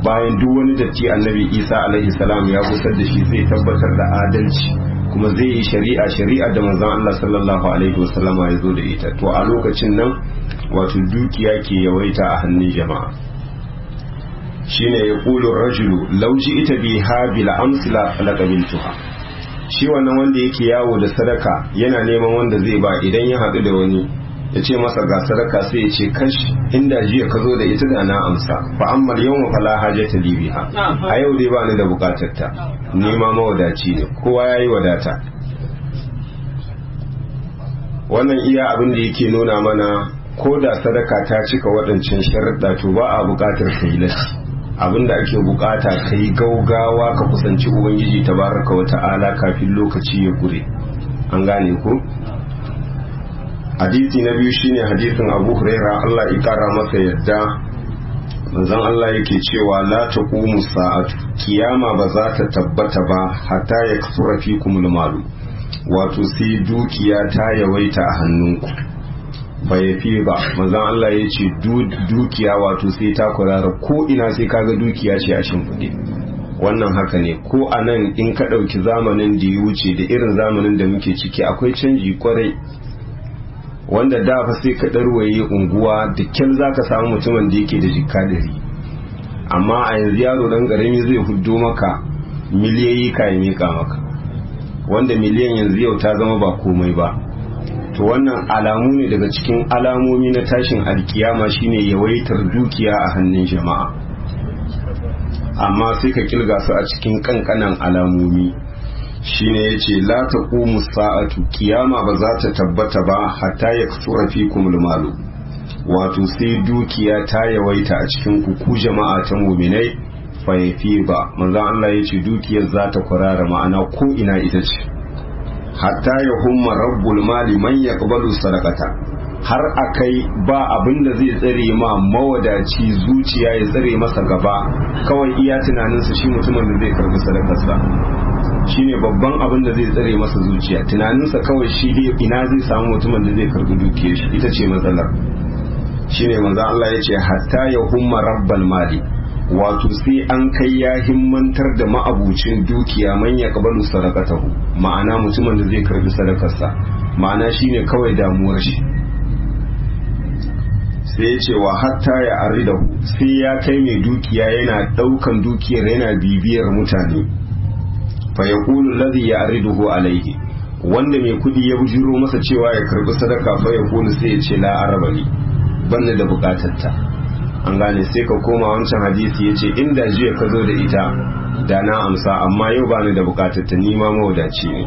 bayan duk wani datti annabi Isa alaihi salam ya gusar da shi zai tabbatar da adalci kuma zai yi shari'a shari'a da manzon Allah sallallahu alaihi wasallama ya zo da ita. To a lokacin nan wato dukiya ke yawaita a hannun jama'a. shine ya ƙulu rajulu lauji ita bi ha bil amsila laqabiltuha. shi wannan wanda yake yawo da sadaka yana neman wanda zai ba, idan ya haɗu da wani ya ce masa ga sadaka sai ya ce kash inda jiya ka zo da ita da na amsa fa amma yawma fala hajata li biha. a yau dai ba ni da bukatar ta, ni ma mawadaci ne, kowa yayi wadata. wannan iya abin da yake nuna mana ko da sadaka ta cika waɗancan sharuɗa to ba a bukatar kai lati. abinda ake bukata kai gaugawa ka kusanci ubangiji tabaraka wa ta'ala kafin lokaci ya gure. an gane ko? hadisi na biyu shine hadisin Abu Huraira Allah ya kara masa yadda manzon Allah yake cewa la taqumu sa'atu, kiyama ba za ta tabbata ba hatta yaksura fikumul malu, wato sai dukiya ta yawaita a hannunku. bai fi ba manzon Allah ya ce dukiya wato sai ta kurara ko ina sai kaga dukiya ce a shimfiɗe. wannan haka ne ko a nan in ka ɗauki zamanin da ya wuce da irin zamanin da muke ciki akwai canji kwarai, wanda da fa sai ka ɗarwaye unguwa da kyal za ka samu mutumin da yake da jikka dari, amma a yanzu yaro ɗan ƙarami zai huddo maka miliyoyi ka ya miƙa maka, wanda miliyan yanzu yau ta zama ba komai ba. to wannan alamu ne daga cikin alamomi na tashin alkiyama shine yawaitar dukiya a hannun jama'a, amma sai ka kilga su a cikin kankanan alamomi. shine yace la taqumu sa'atu, kiyama ba za ta tabbata ba hatta yaksura fikumul malu, wato sai dukiya ta yawaita a cikin ku ku jama'a ta mu'minai fa yafi ba manzo Allah yace dukiyar za ta kurara, ma'ana ko ina ita ce. hatta ya humma rabbul mali man yaqbalu sadaqata, har akai ba abin da zai tsare ma mawadaci zuciya ya tsare masa gaba, kawai iya tunaninsa shi mutumin da zai karbi sadakarsa shine babban abin da zai tsare masa zuciya, tunaninsa kawai shi ina zai samu mutumin da zai karbi dukiyar shi, ita ce matsalar. shine manzo Allah ya ce hatta ya humma rabbal mali, wato sai an kai ya himmantar da ma'abucin dukiya man ya kabalu sadaqatahu, ma'ana mutumin da zai karbi sadakarsa, ma'ana shine kawai damuwar shi. sai ya ce wa hatta ya aridahu, sai ya kai mai dukiya yana daukan dukiyar yana bibiyar mutane. fa yaqulu alladhi ya'riduhu alayhi, wanda mai kudi ya bujiro masa cewa ya karbi sadaka, fa yaqulu sai ya ce la arabani, banna da bukatarta. an gane, sai ka koma wancan hadisi ya ce inda jiya ka zo da ita da na amsa, amma yau bani da bukatar ta, nima mawadaci ne.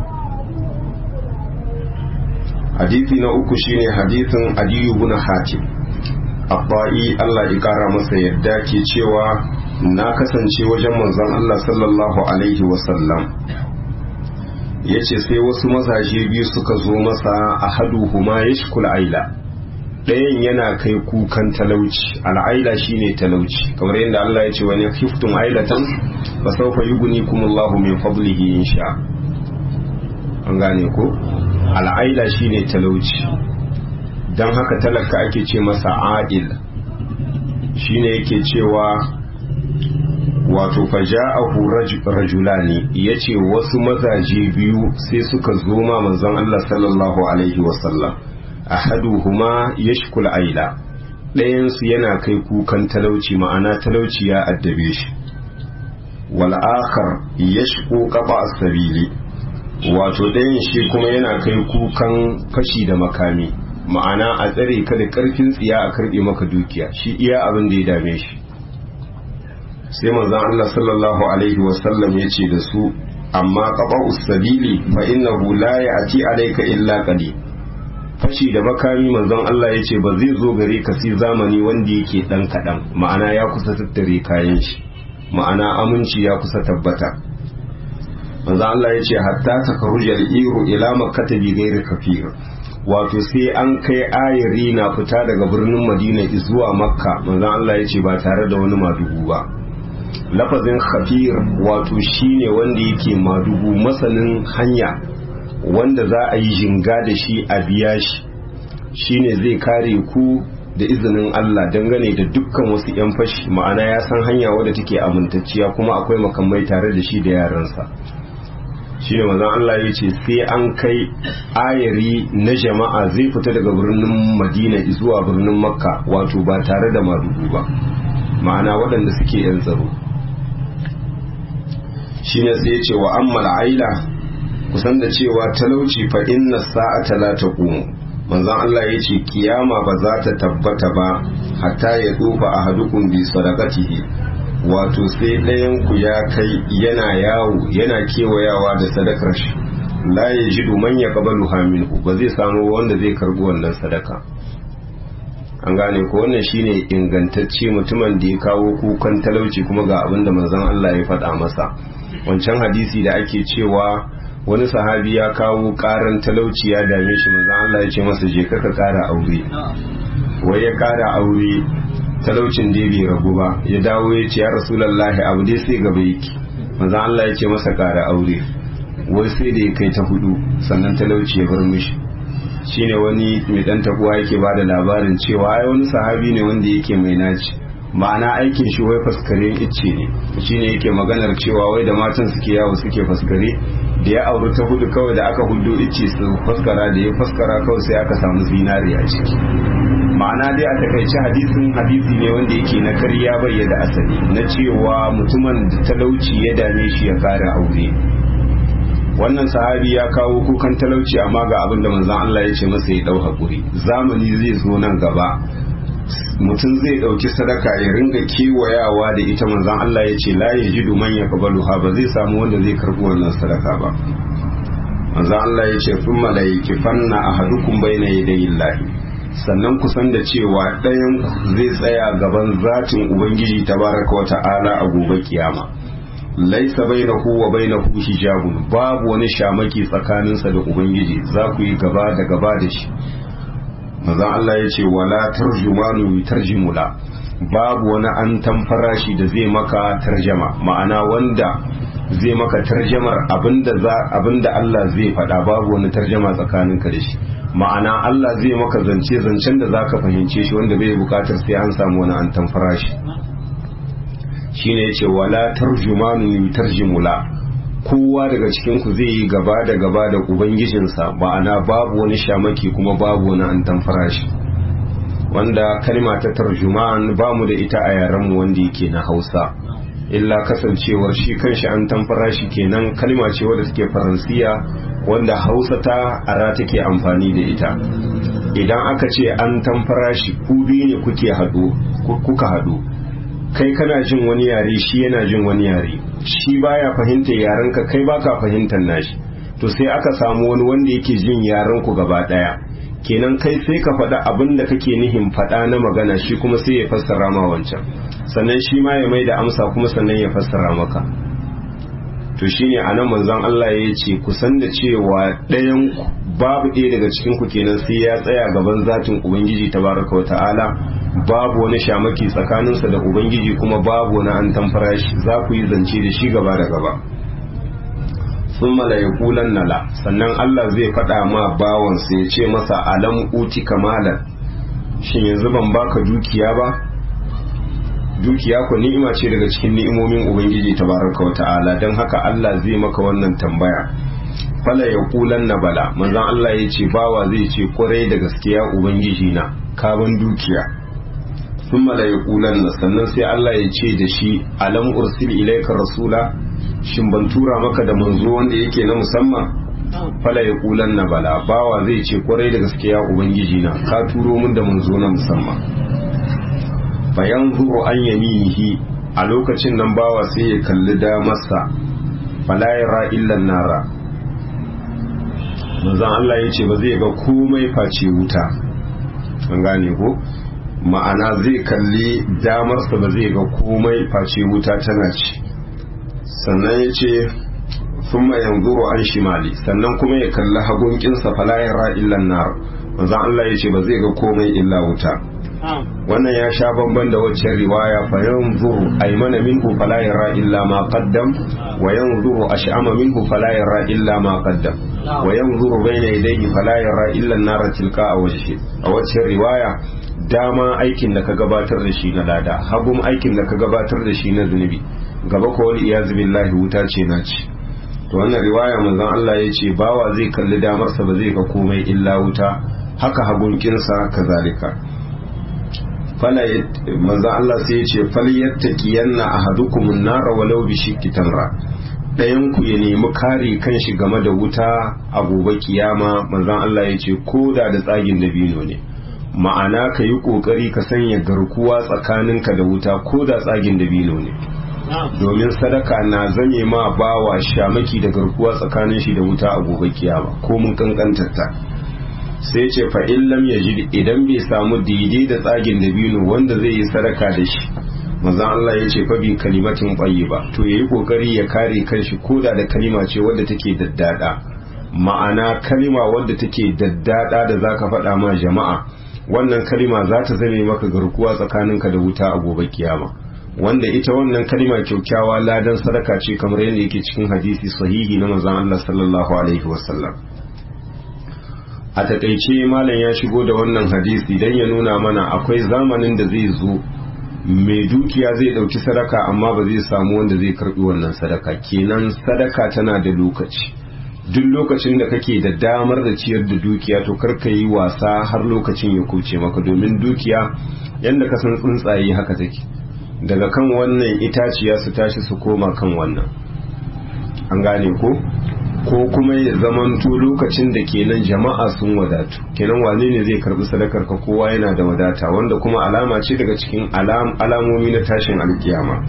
hadisi na uku shine hadisin Adiyu ibn Hatim Abba'i Allah ya kara masa yadda ke cewa na kasance wajen manzon Allah sallallahu alaihi wasallam, yace sai wasu mazaje biyu suka zo masa, ahaduhuma yashkul aila, ɗayan yana kai kukan talauci. al'aila shine talauci, kamar yadda Allah ya ce wani khiftum ailatan fa sawfa yughnikumullahu min fadlihi insha. an gane ko? al'aila shine talauci, dan haka talaka ake ce masa ail. shine yake cewa wato faja'ahu rajulani, yace wasu mazaje biyu sai suka zo ma manzon Allah sallallahu alaihi wasallam, ahaduhuma yashkul aila, ɗayansu yana kai kukan talauci, ma'ana talauci ya addabe shi. wal akhar yashku qaba as-sabili, wato ɗayan shi kuma yana kai kukan fashi da makami, ma'ana a tsare ka da karfin tsiya a karbe maka dukiya, shi iya abin da ya dame shi. sai manzon Allah sallallahu alaihi wasallam yace da su, amma qaba as-sabili fa innahu la ya'ti alayka illa qalil, fashi da makami manzon Allah ya ce ba zai zo gare ka sai zamani wanda yake dan kadan, ma'ana ya kusa tattare kayan shi, ma'ana aminci ya kusa tabbata. manzon Allah ya ce hatta takarujal iru ila makkata bi ghairi kafir, wato sai an kai ayari na fita daga birnin Madina zuwa Makka, manzon Allah ya ce ba tare da wani madugu ba. lafazin khafir wato shine wanda yake madugu, masanin hanya, wanda za a yi jinga da shi a biya shi, shine zai kare ku da izinin Allah dangane da dukkan wasu 'yan fashi, ma'ana ya san hanya wadda take amintacciya kuma akwai makamai tare da shi da yaransa. shi ne manzon Allah ya ce sai an kai ayari na jama'a zai fita daga birnin Madina zuwa birnin Makka, wato ba tare da madugu ba, ma'ana waɗanda suke 'yan tsaro. shi ne sai ya ce wa amma aila, kusan da cewa talauci fa inna sa'ata la taqumu. manzon Allah ya ce kiyama ba za ta tabbata ba hatta ya tsufa ahadukum bi sadaqatihi, wato sai ɗayan ku ya kai yana yawo yana kewayawa da sadakar shi, la yajidu man yaqbaluha minhu, ba zai samu wanda zai karbi wannan sadaka. an gane ko wannan shine ingantacce mutumin da ya kawo kukan talauci kuma ga abin da manzon Allah ya faɗa masa. wancan hadisi da ake cewa wani sahabi ya kawo karan talauci ya dame shi, manzo Allah ya ce masa je ka kara aure. wai ya kara aure, talaucin da bai ragu ba, ya dawo ya ce ya rasulullahi abu dai sai gaba yake. manzo Allah ya ce masa kara aure, wai sai da ya kai ta hudu sannan talauci ya bar mishi. shine wani mai dan tabuwa yake bada labarin cewa ai wani sahabi ne wanda yake mai naci, ma'ana aikin shi wai faskare icce ne. shine yake maganar cewa wai da matan suke yawo suke faskare, da ya auri ta hudu kawai da aka hudu ice su faskara, da ya faskara kawai sai aka samu zinari a ciki. ma'ana dai a takaice hadisin hadisi ne wanda yake na karya bai da asali, na cewa mutumin da talauci ya dame shi ya kara aure. wannan sahabi ya kawo kukan talauci, amma ga abin da manzon Allah ya ce masa ya dau hakuri. zamani zai zo nan gaba mutum zai dauki sadaka ya ringa kewayawa da ita, manzon Allah ya ce la yajidu man yaqbaluha, ba zai samu wanda zai karbi wannan sadaka ba. manzon Allah ya ce thumma la yakifanna ahadukum bayna yadayillahi, sannan kusan da cewa ɗayan zai tsaya gaban zatin ubangiji tabaraka wa ta'ala a gobe kiyama. laisa bainahu wa bainahu hijabun, babu wani shamaki tsakaninsa da ubangiji, za ku yi gaba da gaba da shi. manzon Allah ya ce wala tarjumanu tarjimula, babu wani an tamfara shi da zai maka tarjama, ma'ana wanda zai maka tarjamar abinda za abinda Allah zai faɗa, babu wani tarjama tsakaninka da shi. ma'ana Allah zai maka zance zancen da zaka fahimce shi, wanda bai bukatar sai an samu wani an tamfara shi. shine yace wala tarjumanu tarjimula, kowa daga cikin ku zai yi gaba da gaba da ubangijinsa, ma'ana babu wani shamaki kuma babu wani an tamfara shi. wanda kalma ta tarjuman ba mu da ita a yaren mu wanda yake na Hausa, illa kasancewar shi kanshi an tamfara shi kenan kalma ce wadda take faransiya, wanda Hausa ta ara take amfani da ita. idan aka ce an tamfara shi, ku biyu ne kuke haɗu kuka haɗu, kai kana jin wani yare shi yana jin wani yare, shi baya fahimtar yaren ka, kai baka fahimtar nashi, to sai aka samu wani wanda yake jin yaren ku gaba daya, kenan kai sai ka faɗa abin da kake nihin faɗa na magana, shi kuma sai ya fassara ma wancan, sannan shi ma ya mai da amsa kuma sannan ya fassara maka. to shine anan manzon Allah ya ce ku san da cewa ɗayan ku babu ɗaya daga cikin ku kenan sai ya tsaya gaban zatin ubangiji tabaraka wa ta'ala, babu wani shamaki tsakaninsa da ubangiji kuma babu wani an tamfara shi, za ku yi zance da shi gaba da gaba. thumma la yaqulanna la, sannan Allah zai faɗa ma bawansa ya ce masa alam uti kamalan, shin yanzu ban baka dukiya ba? dukiya ko ni'ima ce daga cikin ni'imomin ubangiji tabaraka wa ta'ala, don haka Allah zai maka wannan tambaya. fala yaqulanna bala, manzon Allah ya ce bawa zai ce kwarai da gaskiya ubangiji na ka ban dukiya. thumma la yaqulanna, sannan sai Allah ya ce da shi alam ursil ilayka rasula, shin ban tura maka da manzo wanda yake na musamman? fala yaqulanna bala, bawa zai ce kwarai da gaskiya ubangiji na ka turo mun da manzo na musamman. bayan zuru an yaminihi, a lokacin nan bawa sai ya kalli damarsa, fala yara illan nara, manzon Allah ya ce ba zai ga komai face wuta. an gane ko, ma'ana zai kalli damarsa ba zai ga komai face wuta tana ci. sannan ya ce thumma yanzuru an shimali, sannan kuma ya kalli hagunkinsa, fala yara illan nar, manzon Allah ya ce ba zai ga komai illa wuta. wannan ya sha bamban da waccan riwaya, fa yanzuru aymana minhu fala yara illa ma qaddam, wa yanzuru ash'ama minhu fala yara illa ma qaddam, wa yanzuru bayna yadayhi fala yara illa an-nar tilka a wajhi. a waccan riwaya dama aikin da ka gabatar da shi na lada, hagun aikin da ka gabatar da shi na zunubi, gaba ko wal iyaz billahi wuta ce na ci. To wannan riwaya manzon Allah ya ce bawa zai kalli damarsa ba zai ga komai illa wuta, haka hagunkinsa kazalika. Fala manzon Allah sai ya ce fal yattaqiyanna ahadukum an-nara walau bi shiqqi tamra. Ɗayan ku ya nemi kare kanshi game da wuta a gobe kiyama, manzon Allah ya ce ko da da tsagin dabino ne. Ma'ana ka yi kokari ka sanya garkuwa tsakaninka da wuta ko da tsagin dabino ne. Domin sadaka na zame ma bawa shamaki da garkuwa tsakanin shi da wuta a gobe kiyama ko mun kankantarta. Sai ce fa in lam yajid, idan bai samu daidai da tsagin dabino wanda zai yi sadaka da shi, manzon Allah ya ce fa bi kalimatin tayyiba, to yayi kokari ya kare kanshi koda da kalima ce wadda take daddada. Ma'ana kalima wadda take daddada da zaka faɗa ma jama'a, wannan kalima za ta zame maka garkuwa tsakaninka da wuta a gobe kiyama, wanda ita wannan kalima kyaukyawa ladan sadaka ce kamar yadda yake cikin hadisi sahihi na manzon Allah sallallahu alaihi wasallam. A takaice malam ya shigo da wannan hadisi dan ya nuna mana akwai zamanin da zai zo mai dukiya zai dauki sadaka amma ba zai samu wanda zai karbi wannan sadaka. Kenan sadaka tana da lokaci, duk lokacin da kake da damar da ciyar da dukiya to karka yi wasa har lokacin ya kuce maka, domin dukiya yanda ka san tsuntsaye haka take, daga kan wannan itaciya su tashi su koma kan wannan, an gane ko ko kuma ya zamanto lokacin da kenan jama'a sun wadatu, kenan wane ne zai karbi sadakar ka, kowa yana da wadata, wanda kuma alama ce daga cikin alam, alamomi na tashin alkiyama.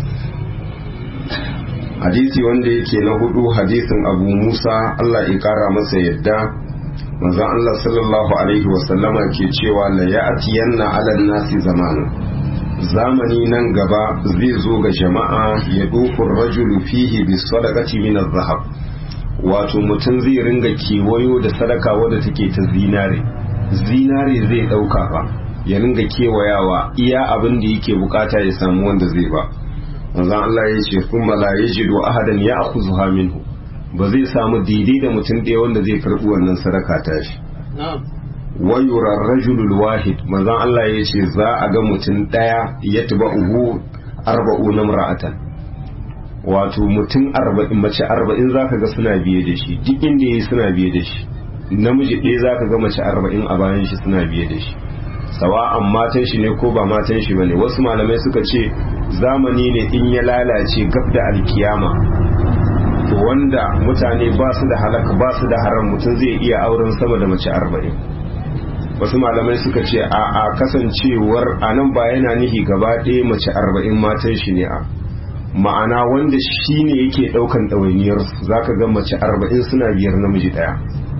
Hadisi wanda yake na hudu, hadisin Abu Musa Allah ya kara masa yadda, manzon Allah sallallahu alaihi wasallama ke cewa la ya'tiyanna 'alan nasi zamanu, zamani nan gaba zai zo ga jama'a ya dufur rajulu fihi bis sadaqati min adh-dhahab, wato mutum zai ringa kewayo da sadaka wadda take ta zinare, zinare zai dauka fa ya ringa kewayawa iya abin da yake bukata ya samu wanda zai ba. manzon Allah ya ce kuma la yajidu ahadan ya'khuzuha minhu, ba zai samu daidai da mutum ɗaya wanda zai karbi wannan sadaka ta shi. wa yura rajulul wahid, manzon Allah ya ce za a ga mutum ɗaya yatba'uhu arba'una imra'atan, wato mutum arba'in, mace arba'in zaka ga suna biye da shi, duk inda yayi suna biye da shi. Namiji ɗaya zaka ga mace arba'in a bayan shi suna biye da shi, sawa'an matan shi ne ko ba matan shi bane. Wasu malamai suka ce zamani ne in ya lalace gab da alkiyama, to wanda mutane ba su da halaka ba su da haram, mutum zai iya auren sama da mace arba'in. Wasu malamai suka ce a a kasancewar anan ba yana nihi gaba ɗaya mace arba'in matan shi ne, a ma'ana wanda shi ne yake ɗaukan ɗawainiyar zaka ga mace arba'in suna biyar namiji ɗaya,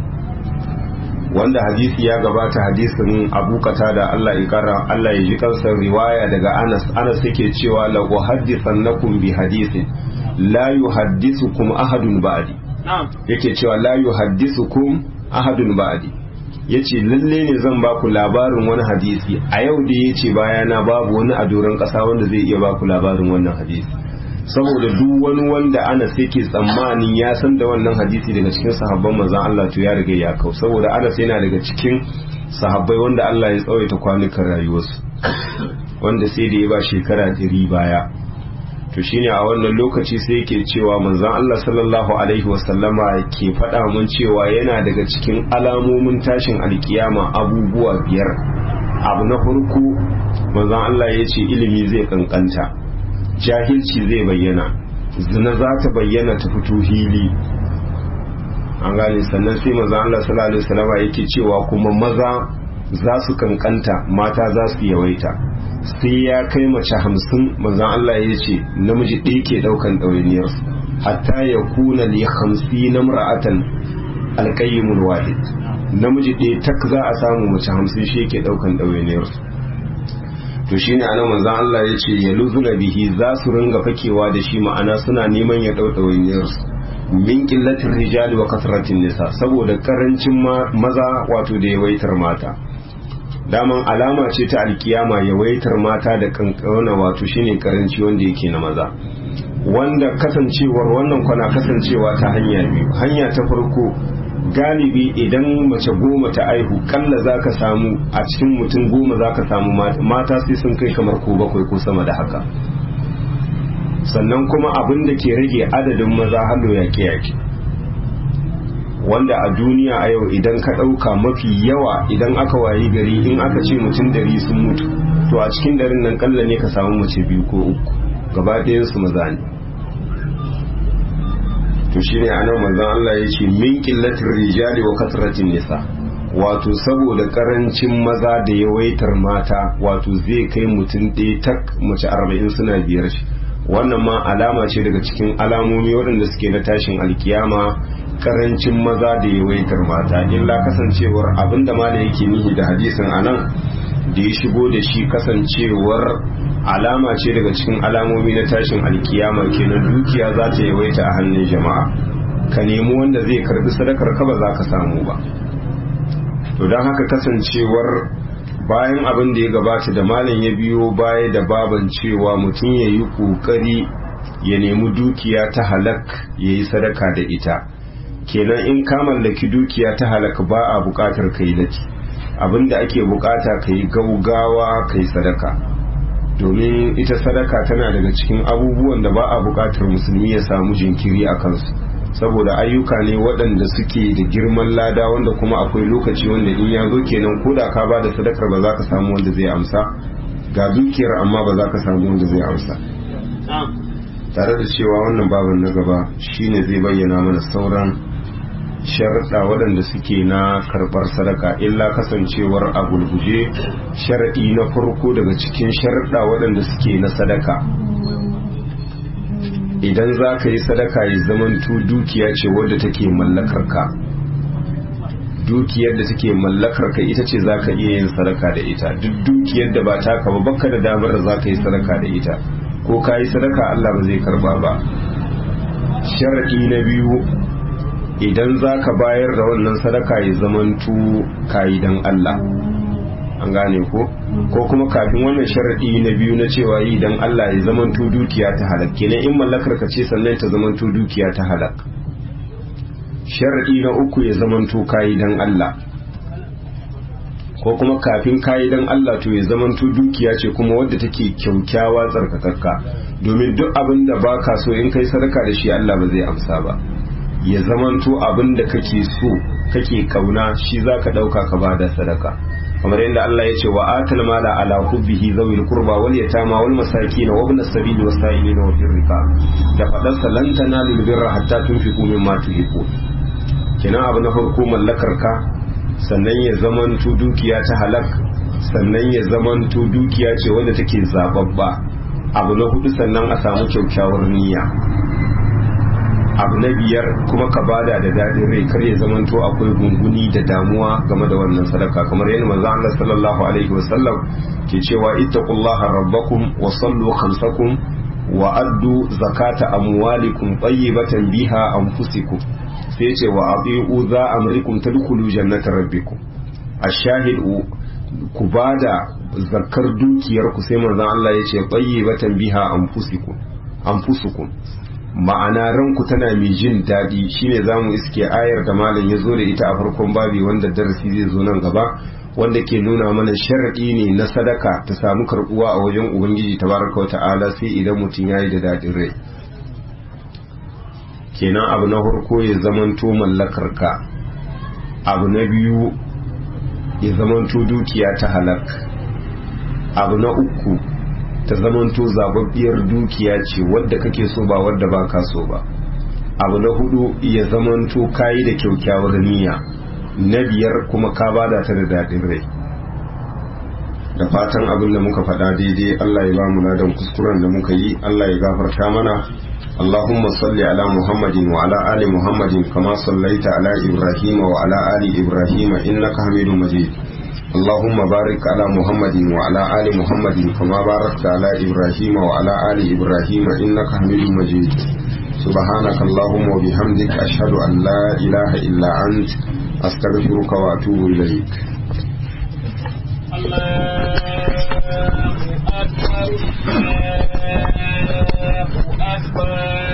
wanda hadisi ya gabata, hadisin Abu Qatada Allah ya kara Allah ya ji kansa, riwaya daga Anas Anas yake cewa la uhaddithannakum bi hadithin la yuhaddithukum ahadun ba'di, yake cewa la yuhaddithukum ahadun ba'di, yace lalle ne zan ba ku labarin wani hadisi a yau da yace bayana babu wani a doron kasa wanda zai iya ba ku labarin wannan hadisi, saboda duk wani wanda Anas yake tsammanin ya san da wannan hadisi daga cikin sahabban manzon Allah to ya riga ya kau, saboda Anas yana daga cikin sahabbai wanda Allah ya tsawaita kwanukan rayuwarsu, wanda sai da ya ba shekara ɗari baya. To shine a wannan lokaci sai yake cewa manzon Allah sallallahu alaihi wasallama ke faɗa mun cewa yana daga cikin alamomin tashin alkiyama abubuwa biyar. Abu na farko manzon Allah ya ce ilimi zai kankanta, jahilci zai bayyana, zina za ta bayyana ta fito hili, an gane. Sannan sai manzon Allah sallallahu alaihi wasallama yake cewa kuma maza za su kankanta, mata za su yawaita, sai ya kai mace hamsin manzon Allah ya ce namiji ɗaya ke ɗaukan ɗawainiyar, hatta ya kuna li hamsi na mura'atan alƙayyimul wahid, namiji ɗaya tak za a samu mace hamsin shi ke ɗaukan ɗawainiyar. To shine anan manzon Allah ya ce ya luzuna bihi, za su ringa fakewa da shi, ma'ana suna neman ya ɗau ɗawainiyar min qillatir rijali wa kasratin nisa, saboda karancin maza wato da yawaitar mata. Daman alama ce ta alkiyama yawaitar mata da kankana, wato shine karanci wanda yake na maza, wanda kasancewar wannan kwana kasancewa ta hanya biyu. Hanya ta farko galibi idan mace goma ta aihu kalla za ka samu a cikin mutum goma za ka samu mata sai sun kai kamar ko bakwai ko sama da haka. Sannan kuma abin da ke rage adadin maza hallo yaƙe-yaƙe, wanda a duniya a yau idan ka ɗauka mafi yawa idan aka wayi gari in aka ce mutum dari sun mutu, to a cikin darin nan kalla ne ka samu mace biyu ko uku, gaba ɗayansu maza ne. To shi ne anan manzon Allah ya ce min qillatir rijali wa kasratin nisa, wato saboda karancin maza da yawaitar mata, wato zai kai mutum ɗaya tak mace arba'in suna biyar shi. Wannan ma alama ce daga cikin alamomi waɗanda suke na tashin alkiyama, karancin maza da yawaitar mata. Illa kasancewar abinda mala yake nihi da hadisin anan da ya shigo da shi, kasancewar alama ce daga cikin alamomi na tashin alkiyama, kenan dukiya za ta yawaita a hannun jama'a, ka nemi wanda zai karbi sadakar ka ba za ka samu ba. To don haka kasancewar bayan abin da ya gabata da malam ya biyo baya da baban cewa mutum ya yi kokari ya nemi dukiya ta halak ya yi sadaka da ita, kenan in ka mallaki dukiya ta halak ba a bukatar ka yi lati, abin da ake bukata ka yi gaugawa ka yi sadaka, domin ita sadaka tana daga cikin abubuwan da ba a bukatar musulmi ya samu jinkiri a kansu, saboda ayyuka ne waɗanda suke da girman lada, wanda kuma akwai lokaci wanda in ya zo kenan ko da ka ba da sadakar ba za ka samu wanda zai amsa, ga dukiyar amma ba za ka samu wanda zai amsa. Tare da cewa wannan baban na gaba shine zai bayyana mana sauran sharaɗa waɗanda suke na karɓar sadaka, illa kasancewar a gulguje sharaɗi na farko daga cikin sharaɗa waɗanda suke na sadaka, idan za ka yi sadaka ya zamanto dukiya ce wadda take mallakar ka, dukiyar da take mallakar ka ita ce za ka iya yin sadaka da ita. Duk dukiyar da ba taka ba baka da damar da za ka yi sadaka da ita, ko ka yi sadaka Allah ba zai karba ba. Sharaɗi na biyu, idan za ka bayar da wannan sadaka ya zamanto ka yi don Allah, an gane ko ko kuma kafin wannan sharaɗi na biyu na cewa yi don Allah ya zamanto dukiya ta halak, kenan in mallakar ka ce sannan ta zamanto dukiya ta halak. Sharaɗi na uku ya zamanto kayi don Allah, ko kuma kafin kayi don Allah to ya zamanto dukiya ce kuma wadda take kyaukyawa tsarkakakka, domin duk abin da baka so in kai sadaka da shi Allah ba zai amsa ba. Ya zamanto abin da kake so kake kauna shi zaka dauka ka bada sadaka, kamar yadda Allah ya ce wa atal mala ala hubbihi zawil qurba wal yatama wal masakin wa ibn as-sabil was sa'ilin wa fir riqab, da fadarsa lan tanalu birra hatta tunfiqu mimma tuhibbun. Kenan abu na farko mallakar ka, sannan ya zamanto dukiya ta halak, sannan ya zamanto dukiya ce wanda take zababba. Abu na hudu sannan a samu kyaukyawar niyya. Abu na biyar kuma ka bada da dadin rai, kar ya zamanto akwai gunguni da damuwa game da wannan sadaka, kamar yadda manzo Allah sallallahu alaihi wasallam ke cewa ittaqullaha rabbakum wa sallu khamsakum wa addu zakata amwalikum tayyibatan biha anfusikum, sai ce wa abi'u za amrikum tadkhulu jannata rabbikum. Ash-shahidu ku bada zakar dukiyar ku, sai manzo Allah ya ce tayyibatan biha anfusikum anfusukum, ma'ana ranku tana mai jin daɗi. Shine zamu iske ayar da malam ya zo da ita a farkon babi, wanda darasi zai zo nan gaba, wanda ke nuna mana sharadi ne na sadaka ta samu karbuwa a wajen ubangiji tabaraka wata'ala sai idan mutum yayi da daɗin rai. Kenan abu na farko ya zamanto mallakar ka, abu na biyu ya zamanto dukiya ta halak, abu na uku ta zamanto zababbiyar dukiya ce wadda kake so ba wadda ba ka so ba, abu na hudu ya zamanto kayi da kyaukyawar niyya, na biyar kuma ka bada ta da daɗin rai. Da fatan abin da muka faɗa daidai Allah ya bamu ladan kuskuren da muka yi Allah ya gafarta mana. Allahumma salli ala Muhammadin wa ala ali Muhammadin kama sallaita ala Ibrahim wa ala ali Ibrahim innaka Hamidum Majid. اللهم بارك على محمد وعلى آل محمد كما باركت على إبراهيم وعلى آل إبراهيم إنك حميد مجيد. سبحانك اللهم وبحمدك أشهد أن لا إله إلا أنت أستغفرك وأتوب إليك. الله أكبر الله أكبر